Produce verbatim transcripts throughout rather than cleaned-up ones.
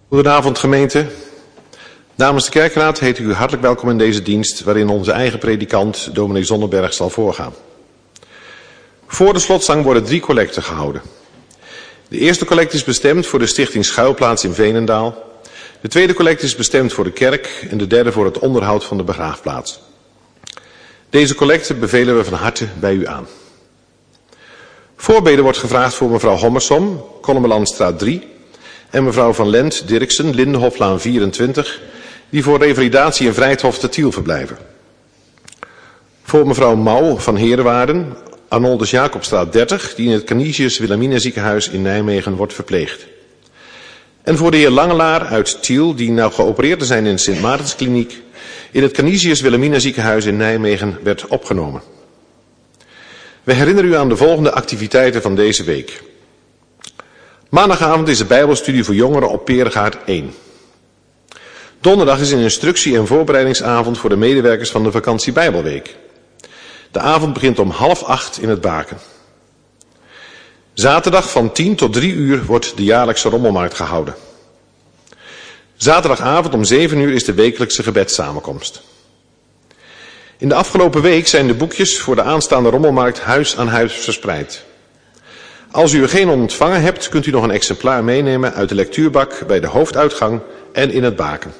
Goedenavond gemeente. Namens de kerkraad heet ik u hartelijk welkom in deze dienst waarin onze eigen predikant dominee Zonneberg zal voorgaan. Voor de slotzang worden drie collecten gehouden. De eerste collecte is bestemd voor de stichting Schuilplaats in Veenendaal. De tweede collecte is bestemd voor de kerk en de derde voor het onderhoud van de begraafplaats. Deze collecte bevelen we van harte bij u aan. Voorbeden wordt gevraagd voor mevrouw Hommersom, Kollemelandstraat drie, en mevrouw Van Lent Dirksen, Lindenhoflaan vierentwintig, die voor revalidatie in Vrijthof te Tiel verblijven. Voor mevrouw Mouw van Heerewaarden, Arnoldus Jacobstraat dertig, die in het Canisius Wilhelmina ziekenhuis in Nijmegen wordt verpleegd. En voor de heer Langelaar uit Tiel, die nou geopereerd te zijn in de Sint Maartenskliniek, in het Canisius Wilhelmina ziekenhuis in Nijmegen werd opgenomen. We herinneren u aan de volgende activiteiten van deze week. Maandagavond is de Bijbelstudie voor jongeren op Peregaard één. Donderdag is een instructie- en voorbereidingsavond voor de medewerkers van de vakantie Bijbelweek. De avond begint om half acht in het Baken. Zaterdag van tien tot drie uur wordt de jaarlijkse rommelmarkt gehouden. Zaterdagavond om zeven uur is de wekelijkse gebedssamenkomst. In de afgelopen week zijn de boekjes voor de aanstaande rommelmarkt huis aan huis verspreid. Als u er geen ontvangen hebt, kunt u nog een exemplaar meenemen uit de lectuurbak bij de hoofduitgang en in het Baken.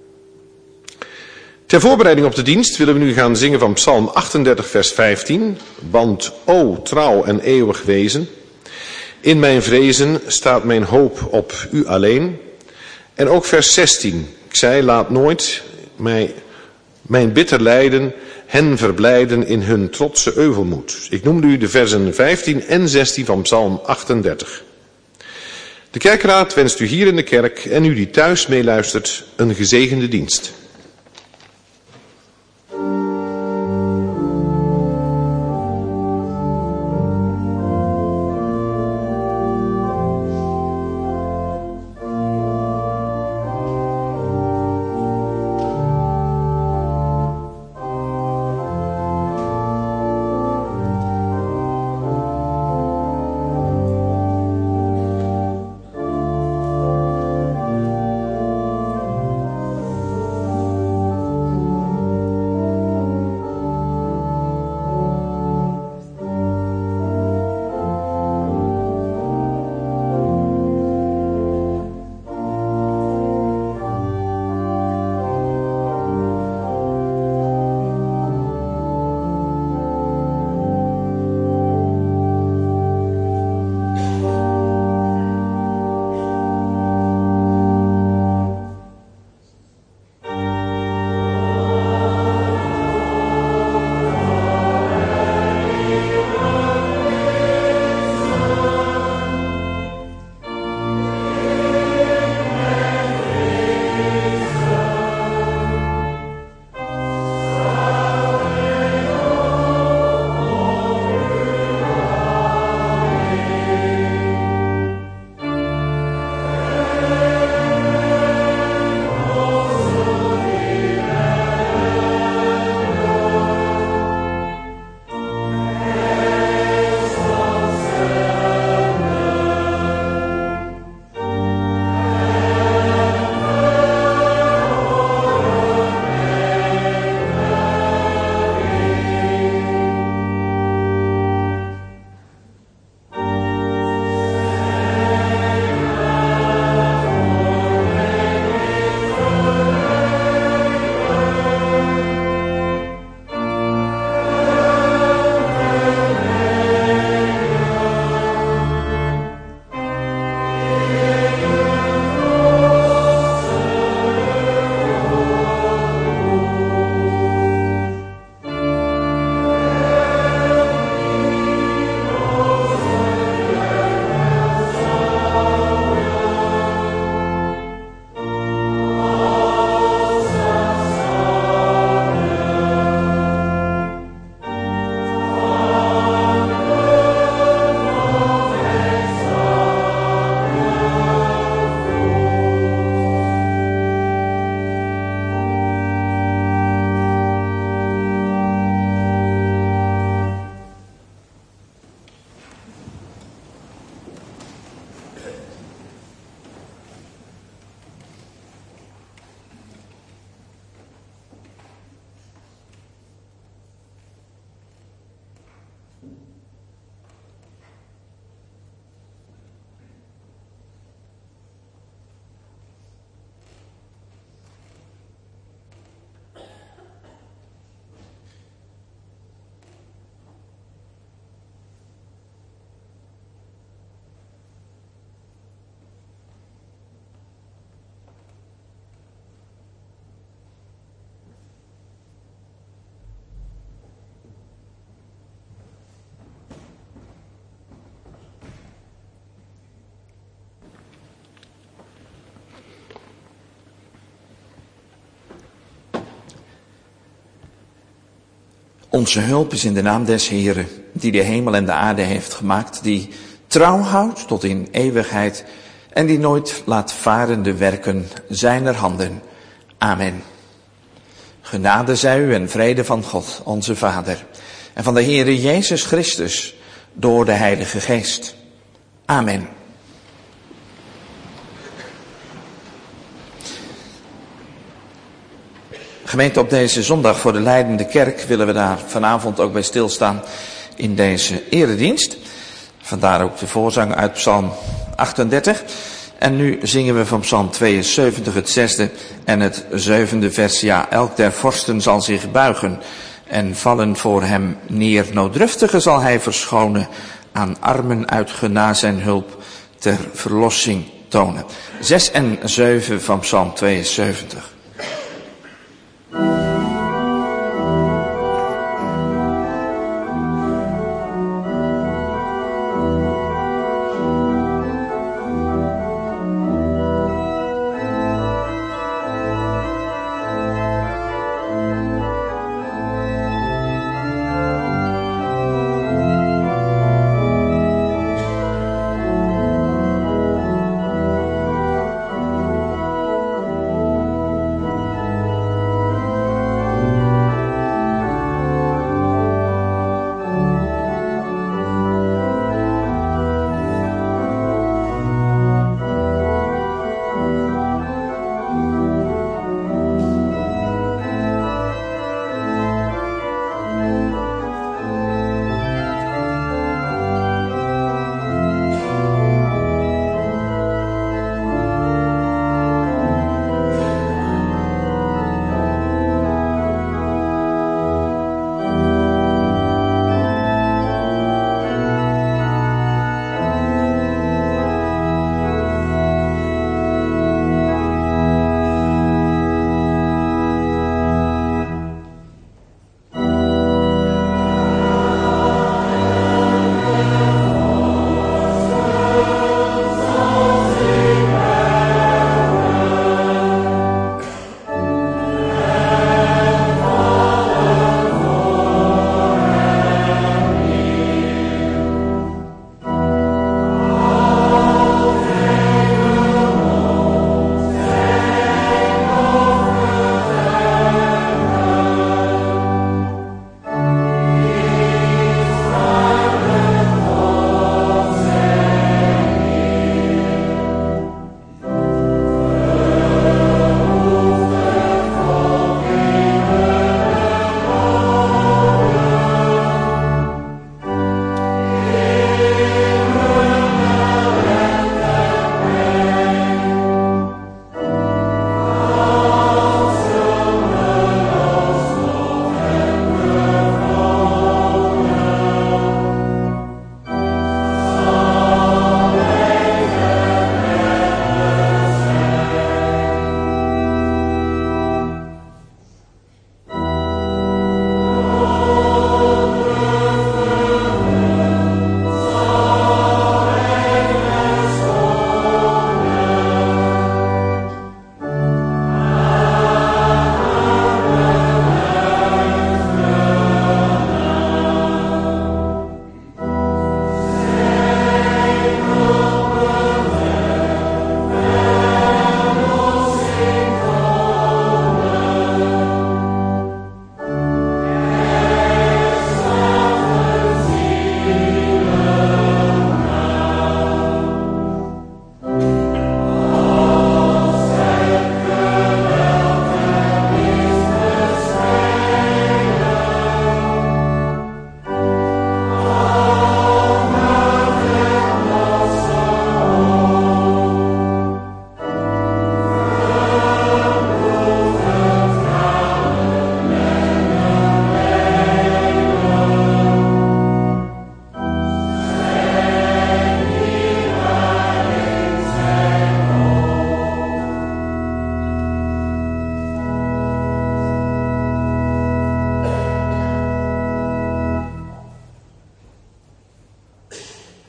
Ter voorbereiding op de dienst willen we nu gaan zingen van Psalm achtendertig vers vijftien. Want o trouw en eeuwig wezen, in mijn vrezen staat mijn hoop op u alleen. En ook vers zestien. Ik zei, laat nooit mij, mijn bitter lijden hen verblijden in hun trotse euvelmoed. Ik noemde u de versen vijftien en zestien van Psalm achtendertig. De kerkraad wenst u hier in de kerk en u die thuis meeluistert een gezegende dienst. Onze hulp is in de naam des Heeren, die de hemel en de aarde heeft gemaakt, die trouw houdt tot in eeuwigheid en die nooit laat varen de werken zijner handen. Amen. Genade zij u en vrede van God, onze Vader, en van de Heere Jezus Christus, door de Heilige Geest. Amen. Gemeente, op deze zondag voor de Leidende Kerk willen we daar vanavond ook bij stilstaan in deze eredienst. Vandaar ook de voorzang uit Psalm achtendertig. En nu zingen we van Psalm tweeënzeventig het zesde en het zevende vers. Ja, elk der vorsten zal zich buigen en vallen voor hem neer. Nooddruftige zal hij verschonen, aan armen uit genade zijn hulp ter verlossing tonen. Zes en zeven van Psalm tweeënzeventig.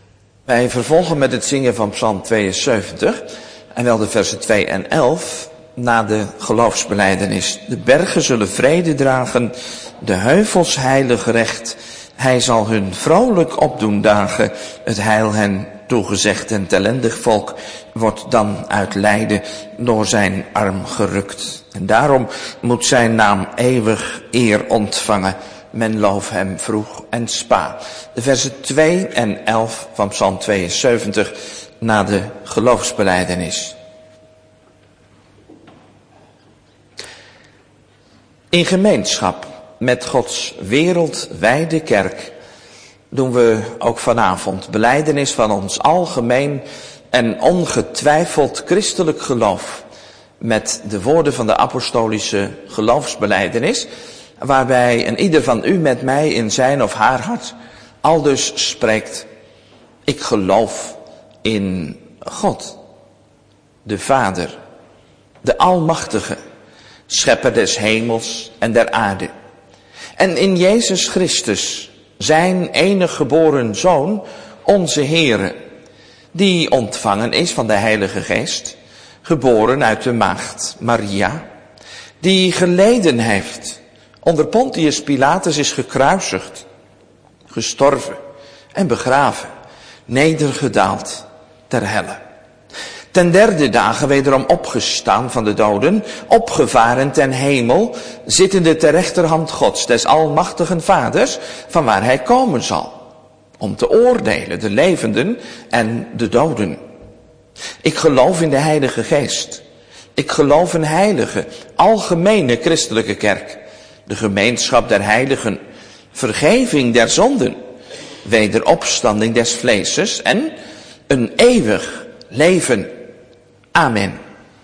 Wij vervolgen met het zingen van Psalm tweeënzeventig, en wel de versen twee en elf. na de geloofsbelijdenis. De bergen zullen vrede dragen, de heuvels heilig recht. Hij zal hun vrolijk opdoen dagen, het heil hen toegezegd. En het ellendig volk wordt dan uit lijden door zijn arm gerukt. En daarom moet zijn naam eeuwig eer ontvangen. Men loof hem vroeg en spa. De versen twee en elf van Psalm tweeënzeventig na de geloofsbelijdenis. In gemeenschap met Gods wereldwijde kerk doen we ook vanavond belijdenis van ons algemeen en ongetwijfeld christelijk geloof met de woorden van de apostolische geloofsbelijdenis, waarbij een ieder van u met mij in zijn of haar hart aldus spreekt: ik geloof in God, de Vader, de Almachtige, schepper des hemels en der aarde. En in Jezus Christus, zijn enig geboren Zoon, onze Heere, die ontvangen is van de Heilige Geest, geboren uit de maagd Maria, die geleden heeft, onder Pontius Pilatus is gekruisigd, gestorven en begraven, nedergedaald ter helle. Ten derde dagen wederom opgestaan van de doden, opgevaren ten hemel, zittende ter rechterhand Gods, des almachtigen Vaders, van waar hij komen zal, om te oordelen de levenden en de doden. Ik geloof in de Heilige Geest. Ik geloof in heilige, algemene christelijke kerk, de gemeenschap der heiligen, vergeving der zonden, wederopstanding des vleeses en een eeuwig leven. Amen.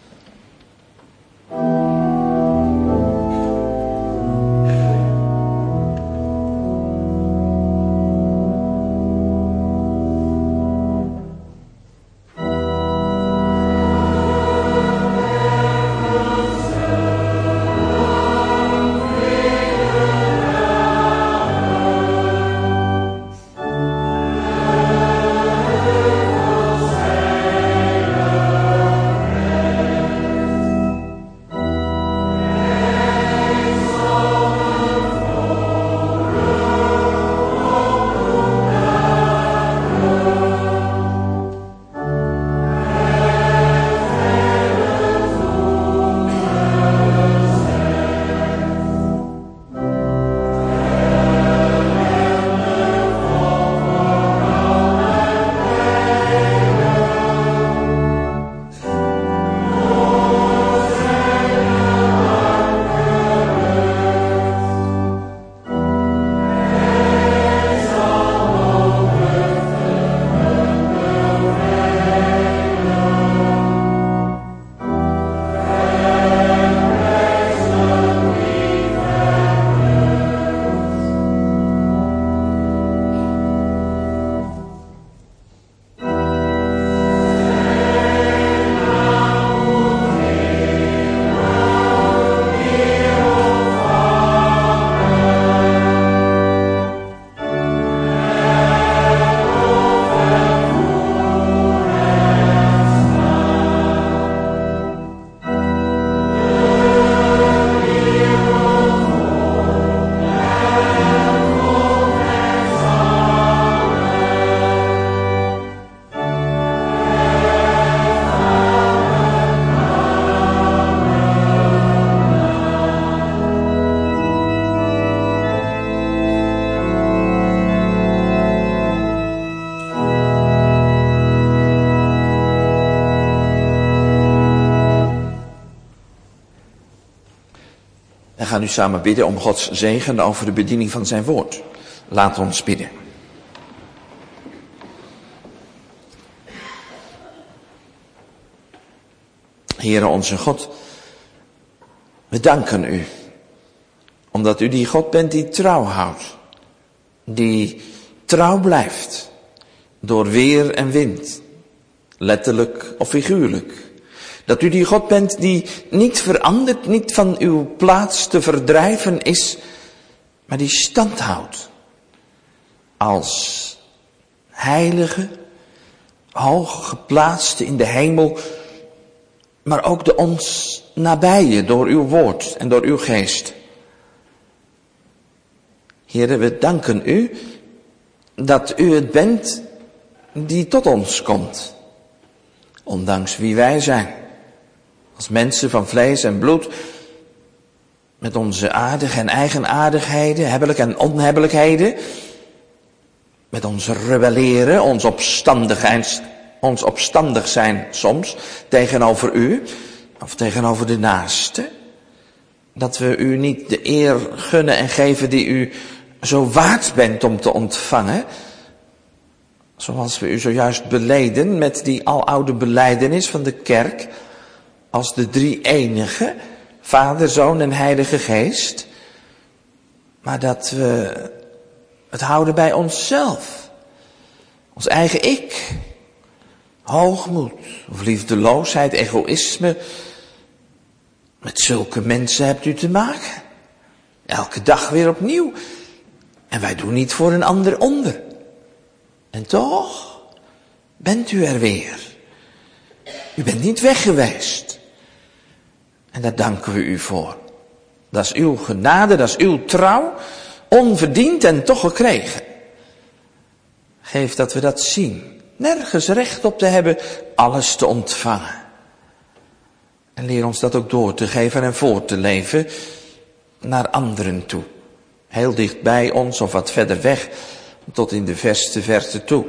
We gaan nu samen bidden om Gods zegen over de bediening van zijn woord. Laat ons bidden. Heere onze God, we danken u, omdat u die God bent die trouw houdt, die trouw blijft, door weer en wind, letterlijk of figuurlijk. Dat u die God bent die niet verandert, niet van uw plaats te verdrijven is, maar die stand houdt. Als heilige, hoog geplaatste in de hemel, maar ook de ons nabije door uw woord en door uw geest. Heere, we danken u dat u het bent die tot ons komt, ondanks wie wij zijn. Als mensen van vlees en bloed, met onze aardige en eigenaardigheden, hebbelijke en onhebbelijkheden, met ons rebelleren, ons opstandigheid, ons opstandig zijn soms tegenover u, of tegenover de naaste, dat we u niet de eer gunnen en geven die u zo waard bent om te ontvangen, zoals we u zojuist beleden met die aloude belijdenis van de kerk, als de drie enige, Vader, Zoon en Heilige Geest, maar dat we het houden bij onszelf, ons eigen ik, hoogmoed of liefdeloosheid, egoïsme. Met zulke mensen hebt u te maken, elke dag weer opnieuw, en wij doen niet voor een ander onder. En toch bent u er weer. U bent niet weg geweest. En daar danken we u voor. Dat is uw genade, dat is uw trouw, onverdiend en toch gekregen. Geef dat we dat zien. Nergens recht op te hebben, alles te ontvangen. En leer ons dat ook door te geven en voor te leven naar anderen toe. Heel dicht bij ons of wat verder weg, tot in de verste verte toe.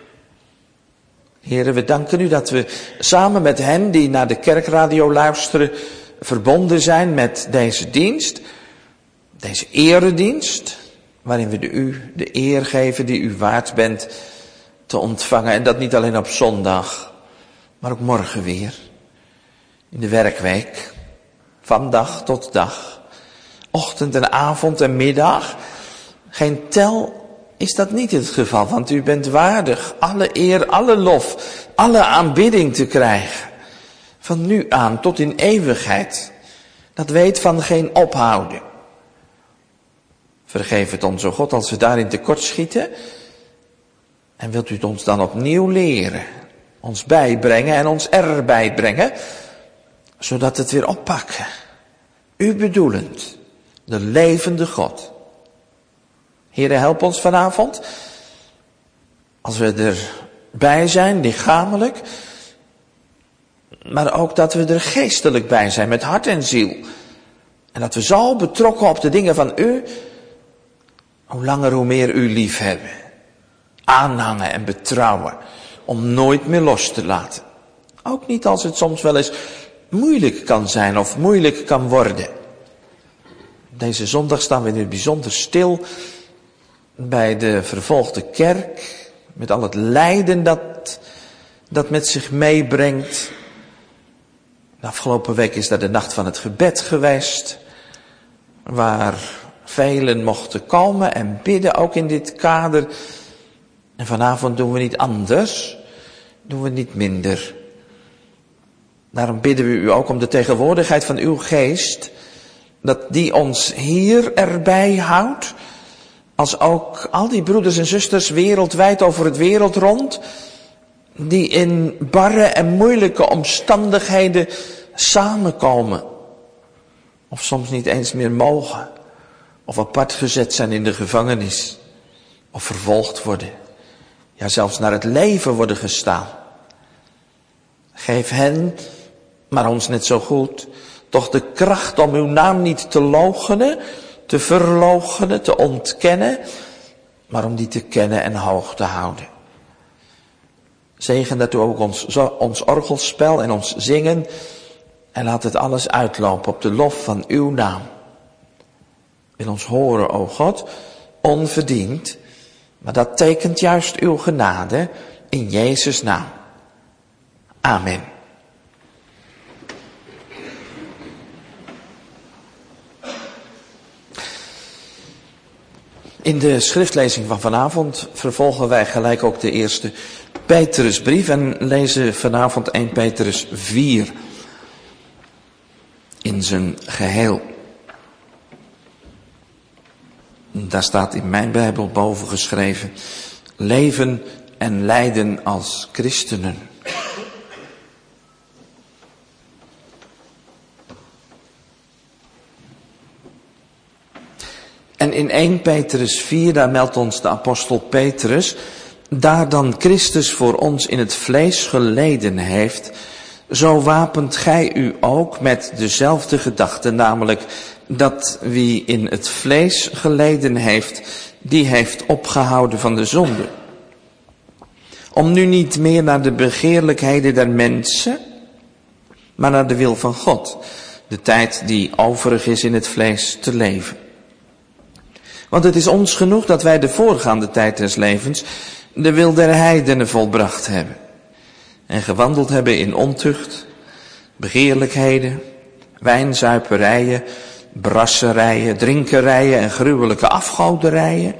Heren, we danken u dat we samen met hen die naar de kerkradio luisteren, verbonden zijn met deze dienst, deze eredienst, waarin we de u de eer geven die u waard bent te ontvangen. En dat niet alleen op zondag, maar ook morgen weer. In de werkweek, van dag tot dag, ochtend en avond en middag. Geen tel is dat niet het geval, want u bent waardig alle eer, alle lof, alle aanbidding te krijgen. Van nu aan tot in eeuwigheid. Dat weet van geen ophouden. Vergeef het ons, o God, als we daarin tekort schieten. En wilt u het ons dan opnieuw leren. Ons bijbrengen en ons erbij brengen. Zodat het weer oppakken. U bedoelend. De levende God. Heere, help ons vanavond. Als we erbij zijn, lichamelijk. Maar ook dat we er geestelijk bij zijn, met hart en ziel. En dat we zo betrokken op de dingen van u, hoe langer hoe meer u lief hebben. Aanhangen en betrouwen, om nooit meer los te laten. Ook niet als het soms wel eens moeilijk kan zijn of moeilijk kan worden. Deze zondag staan we in het bijzonder stil bij de vervolgde kerk, met al het lijden dat dat met zich meebrengt. De afgelopen week is dat de nacht van het gebed geweest, waar velen mochten komen en bidden, ook in dit kader. En vanavond doen we niet anders, doen we niet minder. Daarom bidden we u ook om de tegenwoordigheid van uw geest, dat die ons hier erbij houdt, als ook al die broeders en zusters wereldwijd over het wereld rond, die in barre en moeilijke omstandigheden samenkomen. Of soms niet eens meer mogen. Of apart gezet zijn in de gevangenis. Of vervolgd worden. Ja, zelfs naar het leven worden gestaan. Geef hen, maar ons net zo goed, toch de kracht om uw naam niet te loochenen, te verloochenen, te ontkennen, maar om die te kennen en hoog te houden. Zegen dat u ook ons, zo, ons orgelspel en ons zingen, en laat het alles uitlopen op de lof van uw naam. Wil ons horen, o God, onverdiend, maar dat tekent juist uw genade in Jezus' naam. Amen. In de schriftlezing van vanavond vervolgen wij gelijk ook de eerste Petrusbrief en lezen vanavond eerste Petrus vier in zijn geheel. Daar staat in mijn Bijbel boven geschreven: leven en lijden als christenen. En in eerste Petrus vier, daar meldt ons de apostel Petrus, daar dan Christus voor ons in het vlees geleden heeft, zo wapent gij u ook met dezelfde gedachte, namelijk dat wie in het vlees geleden heeft, die heeft opgehouden van de zonde. Om nu niet meer naar de begeerlijkheden der mensen, maar naar de wil van God, de tijd die overig is in het vlees te leven. Want het is ons genoeg dat wij de voorgaande tijd des levens de wil der heidenen volbracht hebben. En gewandeld hebben in ontucht, begeerlijkheden, wijnzuiperijen, brasserijen, drinkerijen en gruwelijke afgoderijen,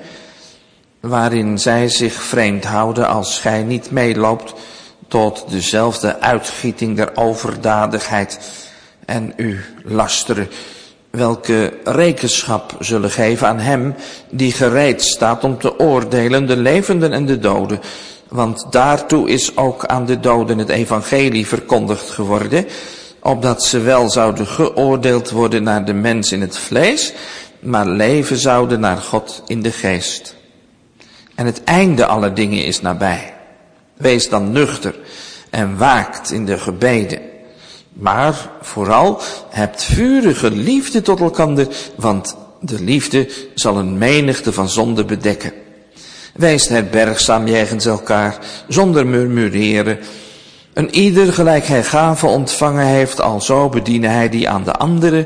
waarin zij zich vreemd houden als gij niet meeloopt tot dezelfde uitgieting der overdadigheid en u lasteren, welke rekenschap zullen geven aan hem die gereed staat om te oordelen de levenden en de doden. Want daartoe is ook aan de doden het evangelie verkondigd geworden, opdat ze wel zouden geoordeeld worden naar de mens in het vlees, maar leven zouden naar God in de geest. En het einde aller dingen is nabij. Wees dan nuchter en waakt in de gebeden. Maar vooral hebt vurige liefde tot elkander, want de liefde zal een menigte van zonden bedekken. Wees herbergzaam jegens elkaar, zonder murmureren. En ieder gelijk hij gave ontvangen heeft, alzo bediene hij die aan de anderen,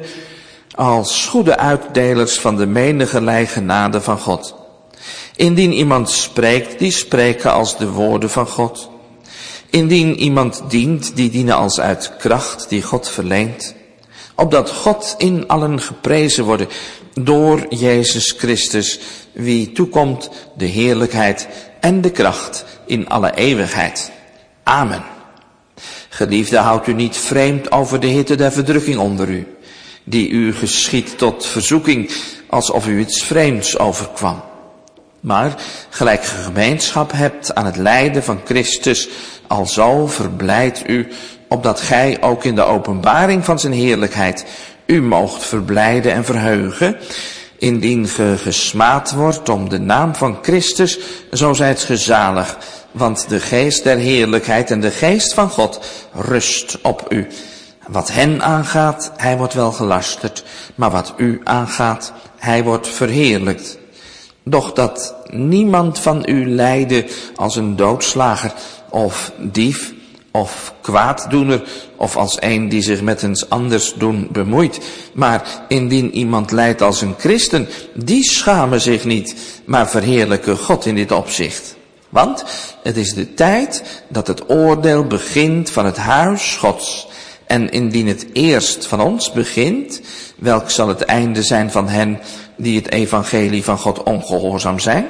als goede uitdelers van de menigerlei genade van God. Indien iemand spreekt, die spreken als de woorden van God. Indien iemand dient, die dienen als uit kracht die God verleent. Opdat God in allen geprezen worden door Jezus Christus, wie toekomt de heerlijkheid en de kracht in alle eeuwigheid. Amen. Geliefde, houdt u niet vreemd over de hitte der verdrukking onder u, die u geschiedt tot verzoeking, alsof u iets vreemds overkwam. Maar gelijk ge gemeenschap hebt aan het lijden van Christus, alzo verblijdt u, opdat gij ook in de openbaring van zijn heerlijkheid u moogt verblijden en verheugen, indien ge gesmaad wordt om de naam van Christus, zo zijt ge zalig, want de geest der heerlijkheid en de geest van God rust op u. Wat hen aangaat, hij wordt wel gelasterd, maar wat u aangaat, hij wordt verheerlijkt. Doch dat niemand van u lijde als een doodslager of dief of kwaaddoener of als een die zich met eens anders doen bemoeit. Maar indien iemand lijdt als een christen, die schamen zich niet, maar verheerlijken God in dit opzicht. Want het is de tijd dat het oordeel begint van het huis Gods. En indien het eerst van ons begint, welk zal het einde zijn van hen die het evangelie van God ongehoorzaam zijn?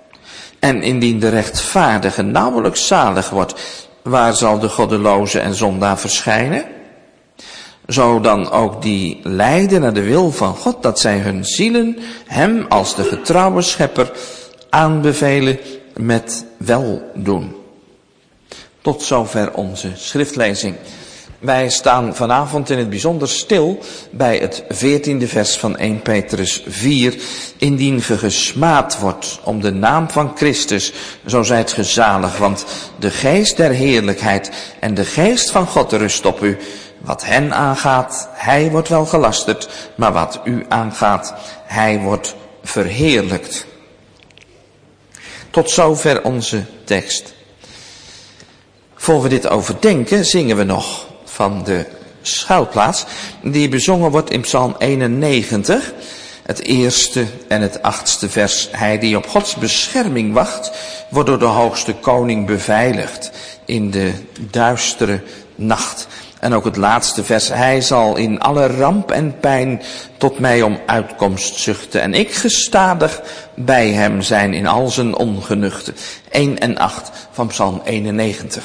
En indien de rechtvaardige nauwelijks zalig wordt, waar zal de goddeloze en zondaar verschijnen? Zo dan ook die lijden naar de wil van God, dat zij hun zielen hem als de getrouwe schepper aanbevelen met weldoen. Tot zover onze schriftlezing. Wij staan vanavond in het bijzonder stil bij het veertiende vers van eerste Petrus vier. Indien ge gesmaad wordt om de naam van Christus, zo zijt ge zalig, want de geest der heerlijkheid en de geest van God rust op u. Wat hen aangaat, hij wordt wel gelasterd, maar wat u aangaat, hij wordt verheerlijkt. Tot zover onze tekst. Voor we dit overdenken, zingen we nog van de schuilplaats, die bezongen wordt in Psalm eenennegentig, het eerste en het achtste vers. Hij die op Gods bescherming wacht, wordt door de hoogste koning beveiligd in de duistere nacht. En ook het laatste vers, hij zal in alle ramp en pijn tot mij om uitkomst zuchten. En ik gestadig bij hem zijn in al zijn ongenuchten. één en acht van Psalm eenennegentig.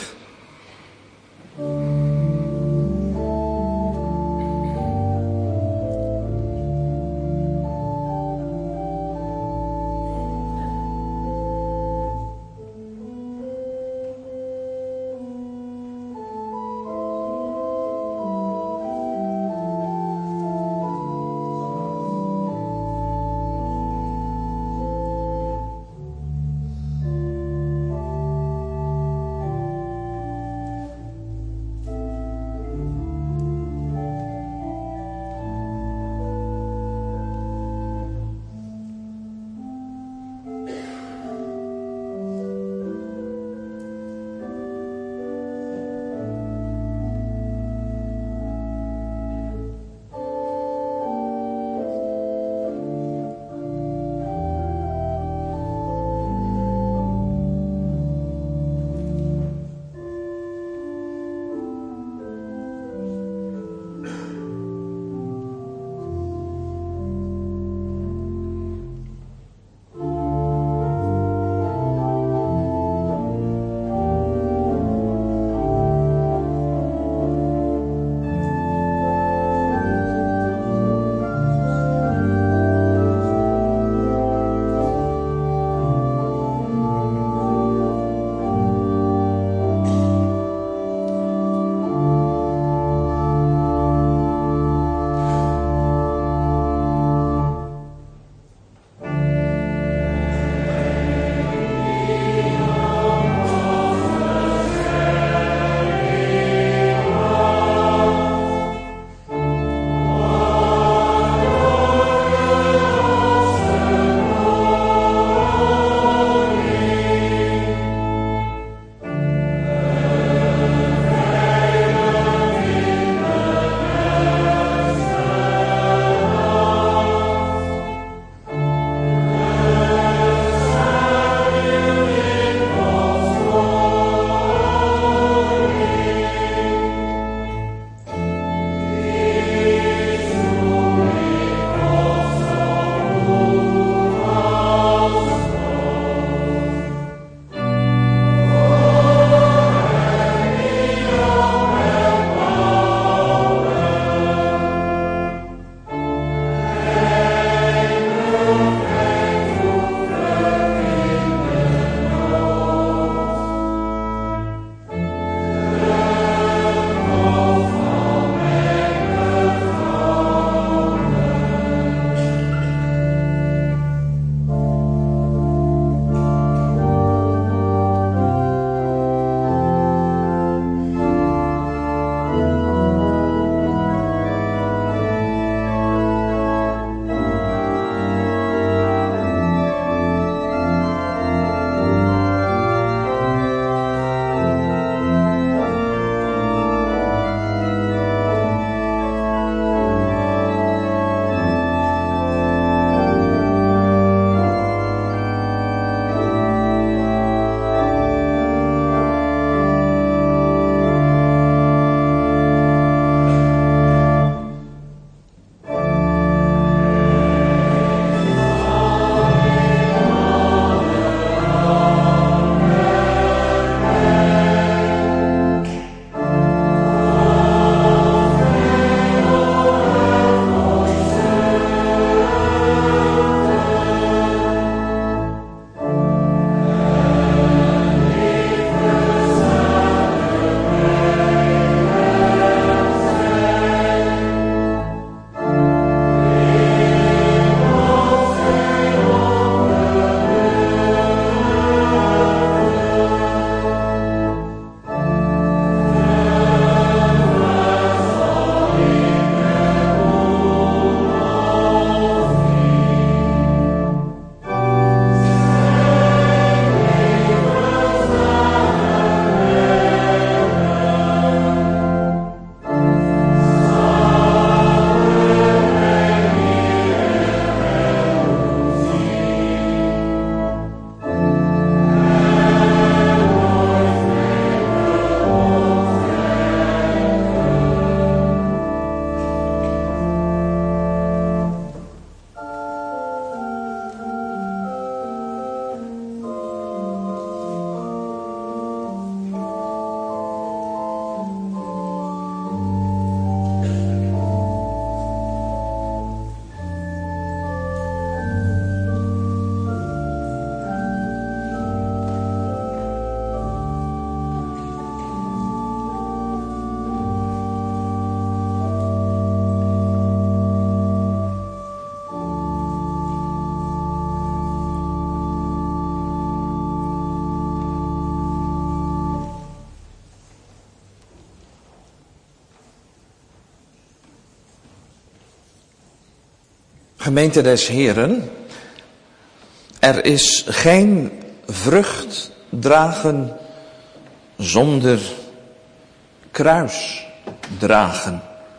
Gemeente des Heren, er is geen vrucht dragen zonder kruis dragen.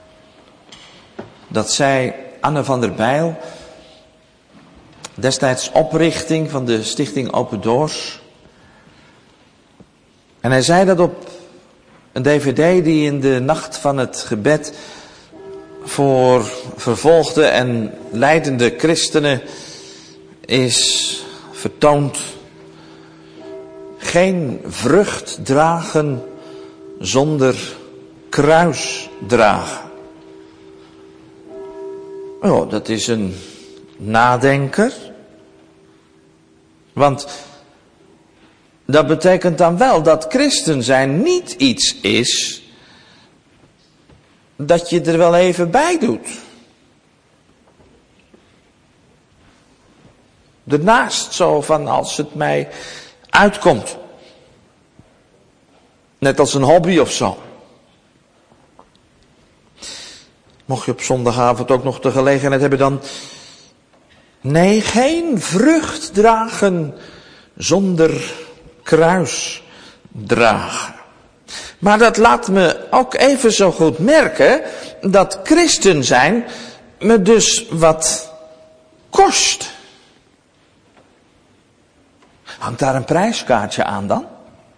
Dat zei Anne van der Bijl, destijds oprichting van de stichting Open Doors. En hij zei dat op een dvd die in de nacht van het gebed voor vervolgde en lijdende christenen is vertoond. Geen vrucht dragen zonder kruis dragen. Oh, dat is een nadenker. Want dat betekent dan wel dat christen zijn niet iets is dat je er wel even bij doet. Daarnaast zo van als het mij uitkomt. Net als een hobby of zo. Mocht je op zondagavond ook nog de gelegenheid hebben dan. Nee, geen vrucht dragen zonder kruis dragen. Maar dat laat me ook even zo goed merken dat christen zijn me dus wat kost. Hangt daar een prijskaartje aan dan?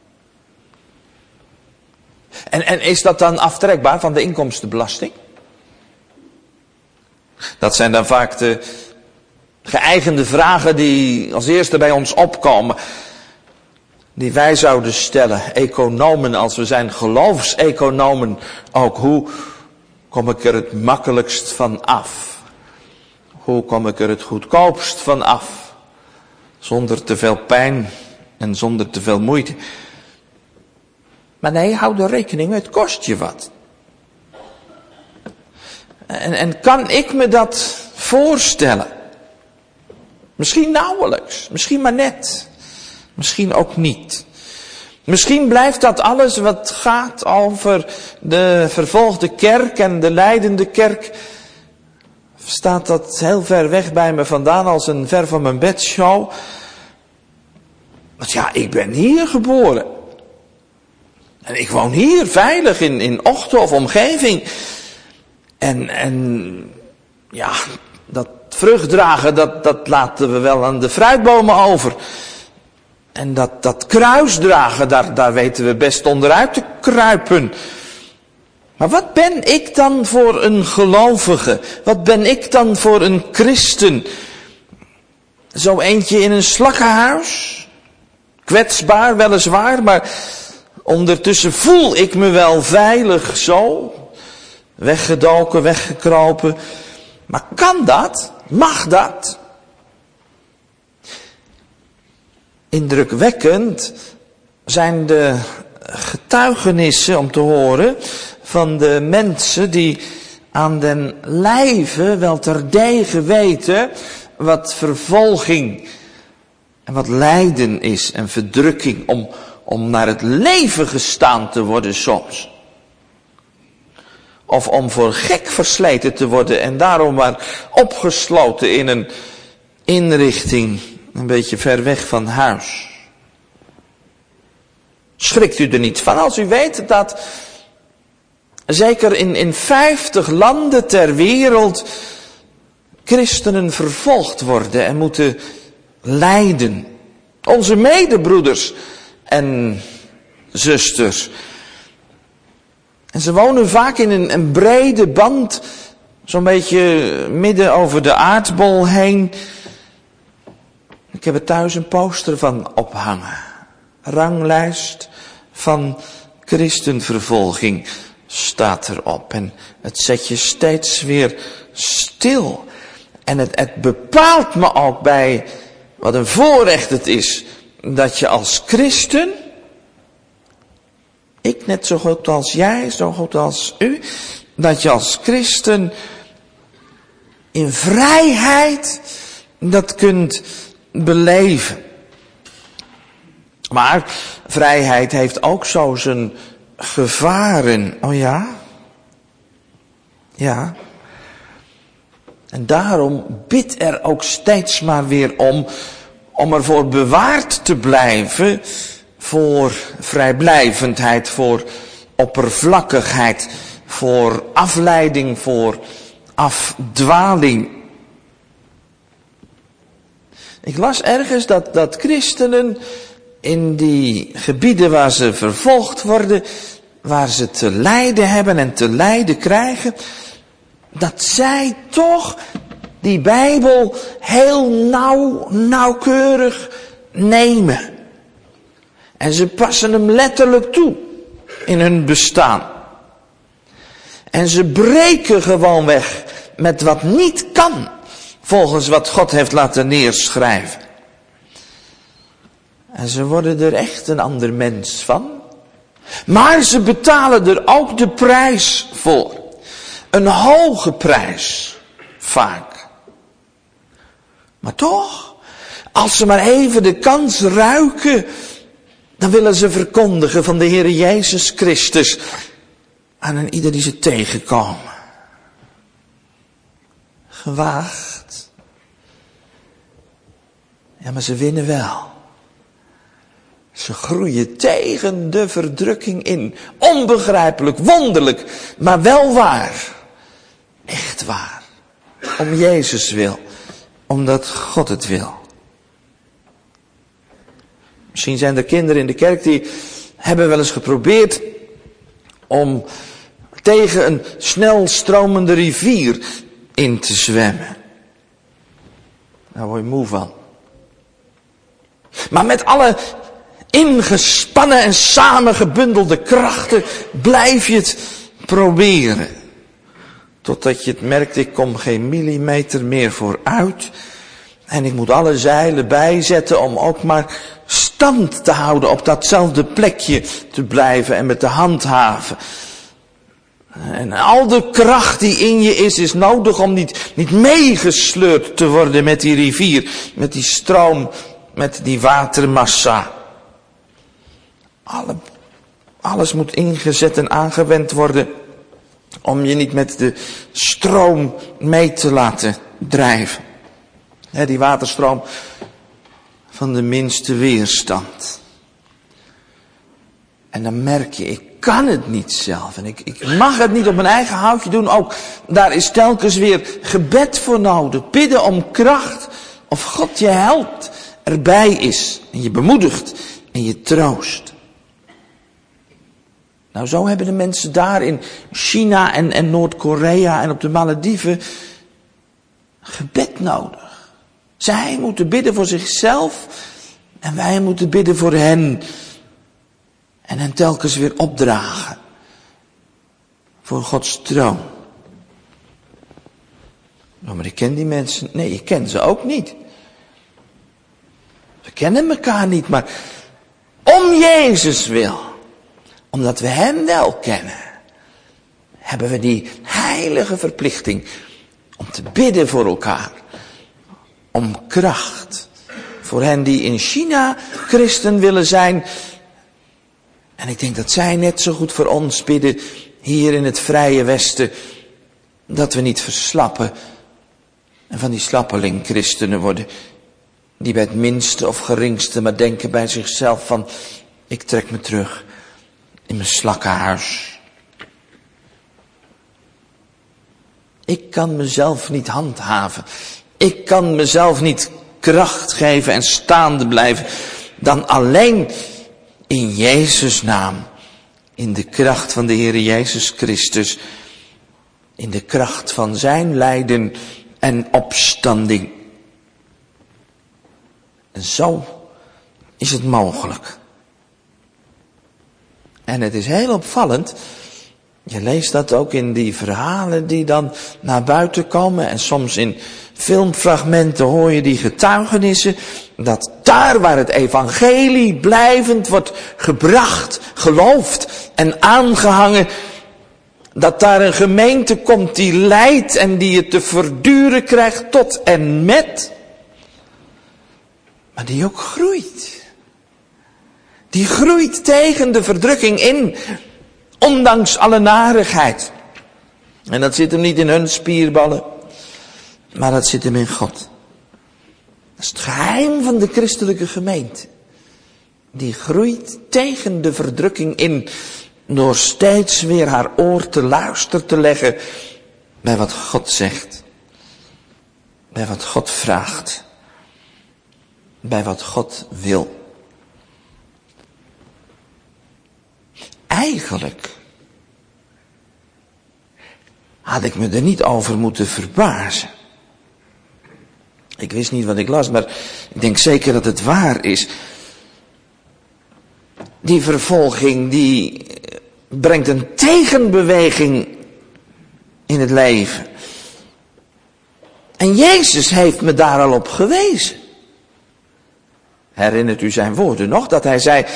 En, en is dat dan aftrekbaar van de inkomstenbelasting? Dat zijn dan vaak de geëigende vragen die als eerste bij ons opkomen. Die wij zouden stellen, economen, als we zijn geloofseconomen ook. Hoe kom ik er het makkelijkst van af? Hoe kom ik er het goedkoopst van af? Zonder te veel pijn en zonder te veel moeite. Maar nee, hou er rekening mee, het kost je wat. En, en kan ik me dat voorstellen? Misschien nauwelijks, misschien maar net. Misschien ook niet. Misschien blijft dat alles wat gaat over de vervolgde kerk en de lijdende kerk. Staat dat heel ver weg bij me vandaan als een ver van mijn bedshow. Want ja, ik ben hier geboren. En ik woon hier veilig in, in Ochten of omgeving. En, en ja, dat vruchtdragen, dat, dat laten we wel aan de fruitbomen over. En dat, dat kruisdragen, daar, daar weten we best onderuit te kruipen. Maar wat ben ik dan voor een gelovige? Wat ben ik dan voor een christen? Zo eentje in een slakkenhuis? Kwetsbaar weliswaar, maar ondertussen voel ik me wel veilig zo. Weggedoken, weggekropen. Maar kan dat? Mag dat? Indrukwekkend zijn de getuigenissen om te horen van de mensen die aan den lijve wel terdege weten wat vervolging en wat lijden is en verdrukking om, om naar het leven gestaan te worden soms. Of om voor gek versleten te worden en daarom maar opgesloten in een inrichting een beetje ver weg van huis. Schrikt u er niet van als u weet dat zeker in, in vijftig landen ter wereld christenen vervolgd worden en moeten lijden. Onze medebroeders en zusters. En ze wonen vaak in een, een brede band, zo'n beetje midden over de aardbol heen. Ik heb er thuis een poster van ophangen. Ranglijst van christenvervolging staat erop. En het zet je steeds weer stil. En het, het bepaalt me ook bij wat een voorrecht het is dat je als christen, ik net zo goed als jij, zo goed als u, dat je als christen in vrijheid dat kunt beleven. Maar vrijheid heeft ook zo zijn gevaren. Oh ja? Ja. En daarom bid er ook steeds maar weer om, om ervoor bewaard te blijven voor vrijblijvendheid, voor oppervlakkigheid, voor afleiding, voor afdwaling. Ik las ergens dat, dat christenen in die gebieden waar ze vervolgd worden, waar ze te lijden hebben en te lijden krijgen, dat zij toch die Bijbel heel nauw, nauwkeurig nemen. En ze passen hem letterlijk toe in hun bestaan. En ze breken gewoon weg met wat niet kan, volgens wat God heeft laten neerschrijven. En ze worden er echt een ander mens van. Maar ze betalen er ook de prijs voor. Een hoge prijs, vaak. Maar toch, als ze maar even de kans ruiken, dan willen ze verkondigen van de Heer Jezus Christus aan een ieder die ze tegenkomen. Gewaagd. Ja, maar ze winnen wel. Ze groeien tegen de verdrukking in. Onbegrijpelijk, wonderlijk, maar wel waar. Echt waar. Om Jezus wil. Omdat God het wil. Misschien zijn er kinderen in de kerk die hebben wel eens geprobeerd om tegen een snel stromende rivier in te zwemmen. Daar word je moe van. Maar met alle ingespannen en samengebundelde krachten blijf je het proberen. Totdat je het merkt, ik kom geen millimeter meer vooruit. En ik moet alle zeilen bijzetten om ook maar stand te houden op datzelfde plekje te blijven en met de handhaven. En al de kracht die in je is, is nodig om niet, niet meegesleurd te worden met die rivier, met die stroom, met die watermassa. Alle, alles moet ingezet en aangewend worden om je niet met de stroom mee te laten drijven. He, die waterstroom van de minste weerstand. En dan merk je, ik kan het niet zelf. En ik, ik mag het niet op mijn eigen houtje doen. Ook daar is telkens weer gebed voor nodig. Bidden om kracht. Of God je helpt, erbij is. En je bemoedigt en je troost. Nou, zo hebben de mensen daar in China en, en Noord-Korea en op de Malediven gebed nodig. Zij moeten bidden voor zichzelf en wij moeten bidden voor hen. En hen telkens weer opdragen. Voor Gods troon. Nou, maar ik ken die mensen. Nee, ik ken ze ook niet. We kennen elkaar niet, maar om Jezus wil. Omdat we hem wel kennen. Hebben we die heilige verplichting. Om te bidden voor elkaar. Om kracht. Voor hen die in China christen willen zijn. En ik denk dat zij net zo goed voor ons bidden. Hier in het vrije Westen. Dat we niet verslappen. En van die slappeling christenen worden. Die bij het minste of geringste maar denken bij zichzelf van. Ik trek me terug. In mijn slakkenhuis. Ik kan mezelf niet handhaven. Ik kan mezelf niet kracht geven en staande blijven. Dan alleen in Jezus' naam. In de kracht van de Heer Jezus Christus. In de kracht van zijn lijden en opstanding. En zo is het mogelijk. En het is heel opvallend. Je leest dat ook in die verhalen die dan naar buiten komen. En soms in filmfragmenten hoor je die getuigenissen. Dat daar waar het evangelie blijvend wordt gebracht, geloofd en aangehangen. Dat daar een gemeente komt die lijdt en die het te verduren krijgt tot en met. Maar die ook groeit. Die groeit tegen de verdrukking in. Ondanks alle narigheid. En dat zit hem niet in hun spierballen. Maar dat zit hem in God. Dat is het geheim van de christelijke gemeente. Die groeit tegen de verdrukking in, door steeds weer haar oor te luisteren te leggen bij wat God zegt. Bij wat God vraagt. Bij wat God wil. Eigenlijk had ik me er niet over moeten verbazen. Ik wist niet wat ik las, maar ik denk zeker dat het waar is. Die vervolging, die brengt een tegenbeweging in het leven. En Jezus heeft me daar al op gewezen. Herinnert u zijn woorden nog? Dat hij zei,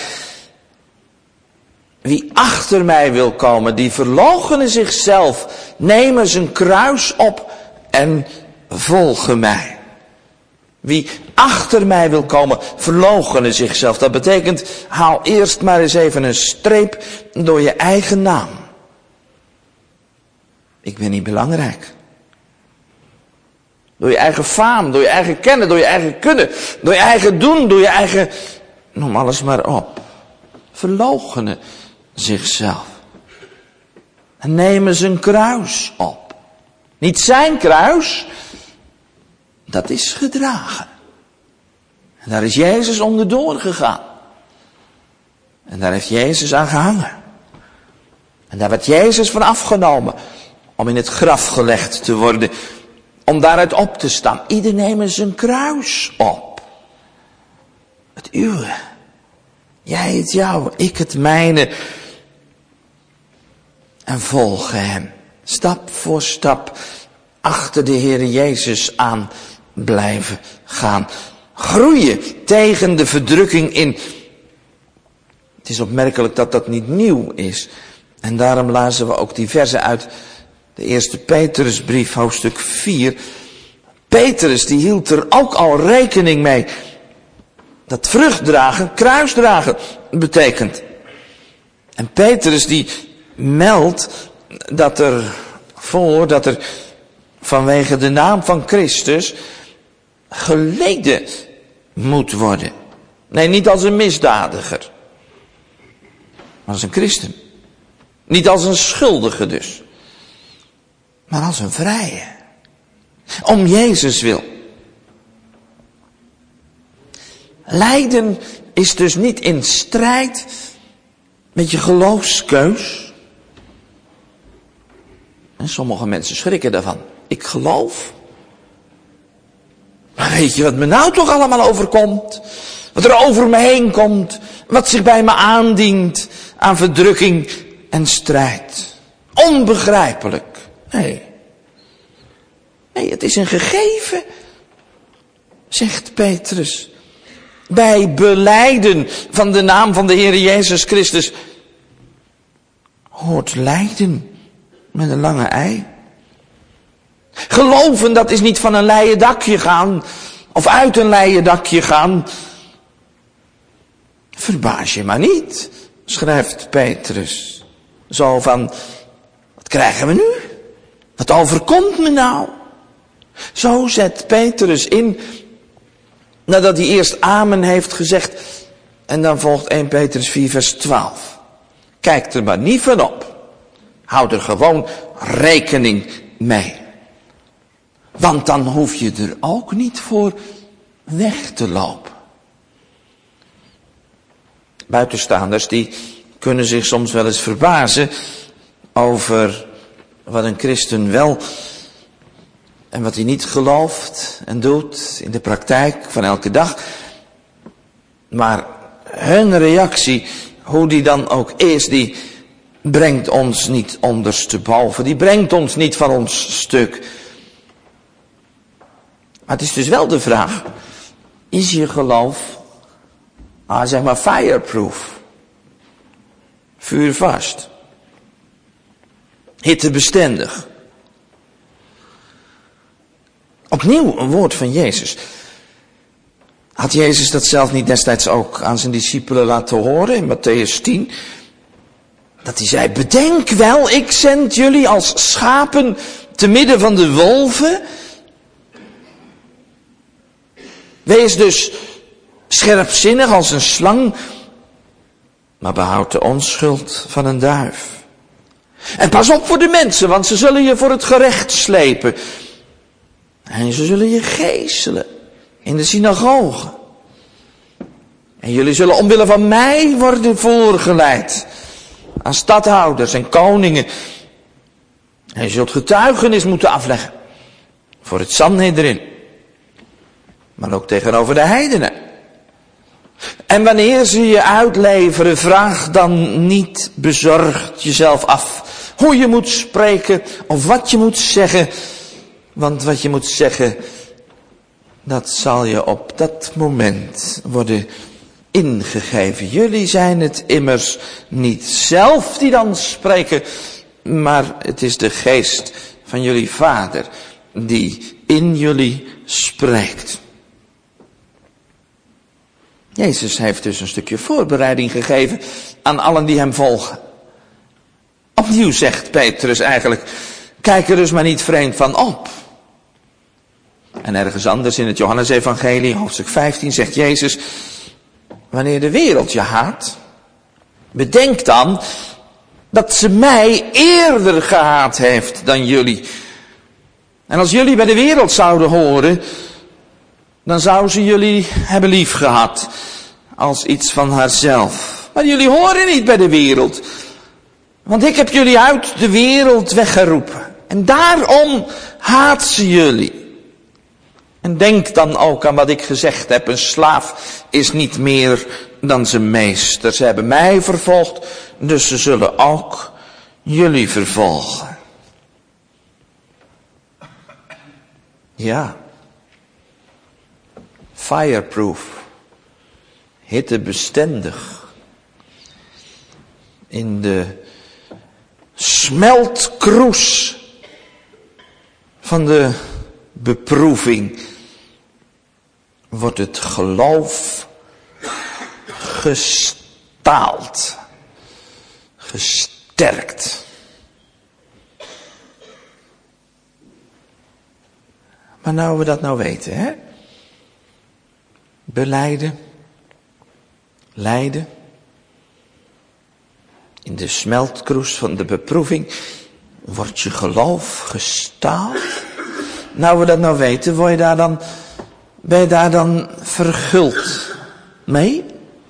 wie achter mij wil komen, die verloochene zichzelf, nemen zijn kruis op en volgen mij. Wie achter mij wil komen, verloochene zichzelf. Dat betekent, haal eerst maar eens even een streep door je eigen naam. Ik ben niet belangrijk. Door je eigen faam, door je eigen kennen, door je eigen kunnen, door je eigen doen, door je eigen... Noem alles maar op. Verloochenen zichzelf. En nemen zijn kruis op. Niet zijn kruis, dat is gedragen. En daar is Jezus onderdoor gegaan. En daar heeft Jezus aan gehangen. En daar werd Jezus van afgenomen om in het graf gelegd te worden. Om daaruit op te staan. Ieder neemt zijn kruis op. Het uwe. Jij het jouwe, ik het mijne. En volgen hem. Stap voor stap achter de Heer Jezus aan blijven gaan. Groeien tegen de verdrukking in. Het is opmerkelijk dat dat niet nieuw is. En daarom lazen we ook die verzen uit de eerste Petrusbrief, hoofdstuk vier. Petrus die hield er ook al rekening mee. Dat vruchtdragen, kruisdragen betekent. En Petrus die meldt dat er voor, dat er vanwege de naam van Christus geleden moet worden. Nee, niet als een misdadiger. Maar als een christen. Niet als een schuldige dus. Maar als een vrije. Om Jezus wil. Lijden is dus niet in strijd met je geloofskeus. En sommige mensen schrikken daarvan. Ik geloof. Maar weet je wat me nou toch allemaal overkomt? Wat er over me heen komt. Wat zich bij me aandient aan verdrukking en strijd. Onbegrijpelijk. Nee. Nee, het is een gegeven, zegt Petrus. Bij belijden van de naam van de Heer Jezus Christus hoort lijden met een lange ei. Geloven, dat is niet van een leien dakje gaan of uit een leien dakje gaan. Verbaas je maar niet, schrijft Petrus. Zo van, wat krijgen we nu? Wat overkomt me nou? Zo zet Petrus in, nadat hij eerst amen heeft gezegd. En dan volgt eerste Petrus vier vers twaalf. Kijk er maar niet van op. Houd er gewoon rekening mee. Want dan hoef je er ook niet voor weg te lopen. Buitenstaanders die kunnen zich soms wel eens verbazen over wat een christen wel en wat hij niet gelooft en doet in de praktijk van elke dag. Maar hun reactie, hoe die dan ook is, die brengt ons niet ondersteboven. Die brengt ons niet van ons stuk. Maar het is dus wel de vraag, is je geloof, ah, zeg maar fireproof, vuurvast, hittebestendig? Opnieuw een woord van Jezus. Had Jezus dat zelf niet destijds ook aan zijn discipelen laten horen in Matthäus tien? Dat hij zei, bedenk wel, ik zend jullie als schapen te midden van de wolven. Wees dus scherpzinnig als een slang, maar behoud de onschuld van een duif. En pas op voor de mensen, want ze zullen je voor het gerecht slepen. En ze zullen je geeselen in de synagogen. En jullie zullen omwille van mij worden voorgeleid aan stadhouders en koningen. En je zult getuigenis moeten afleggen voor het Sanhedrin, maar ook tegenover de heidenen. En wanneer ze je uitleveren, vraag dan niet bezorgd jezelf af hoe je moet spreken of wat je moet zeggen. Want wat je moet zeggen, dat zal je op dat moment worden ingegeven. Jullie zijn het immers niet zelf die dan spreken, maar het is de geest van jullie Vader die in jullie spreekt. Jezus heeft dus een stukje voorbereiding gegeven aan allen die hem volgen. Opnieuw zegt Petrus eigenlijk, kijk er dus maar niet vreemd van op. En ergens anders in het Johannesevangelie, hoofdstuk vijftien, zegt Jezus, wanneer de wereld je haat, bedenk dan dat ze mij eerder gehaat heeft dan jullie. En als jullie bij de wereld zouden horen, dan zou ze jullie hebben lief gehad als iets van haarzelf. Maar jullie horen niet bij de wereld, want ik heb jullie uit de wereld weggeroepen. En daarom haat ze jullie. En denk dan ook aan wat ik gezegd heb, een slaaf is niet meer dan zijn meester. Ze hebben mij vervolgd, dus ze zullen ook jullie vervolgen. Ja. Fireproof. Hittebestendig. In de smeltkroes van de beproeving wordt het geloof gestaald, gesterkt. Maar nou we dat nou weten, hè? Belijden, lijden, in de smeltkroes van de beproeving wordt je geloof gestaald. Nou we dat nou weten, word je daar dan, ben je daar dan verguld mee?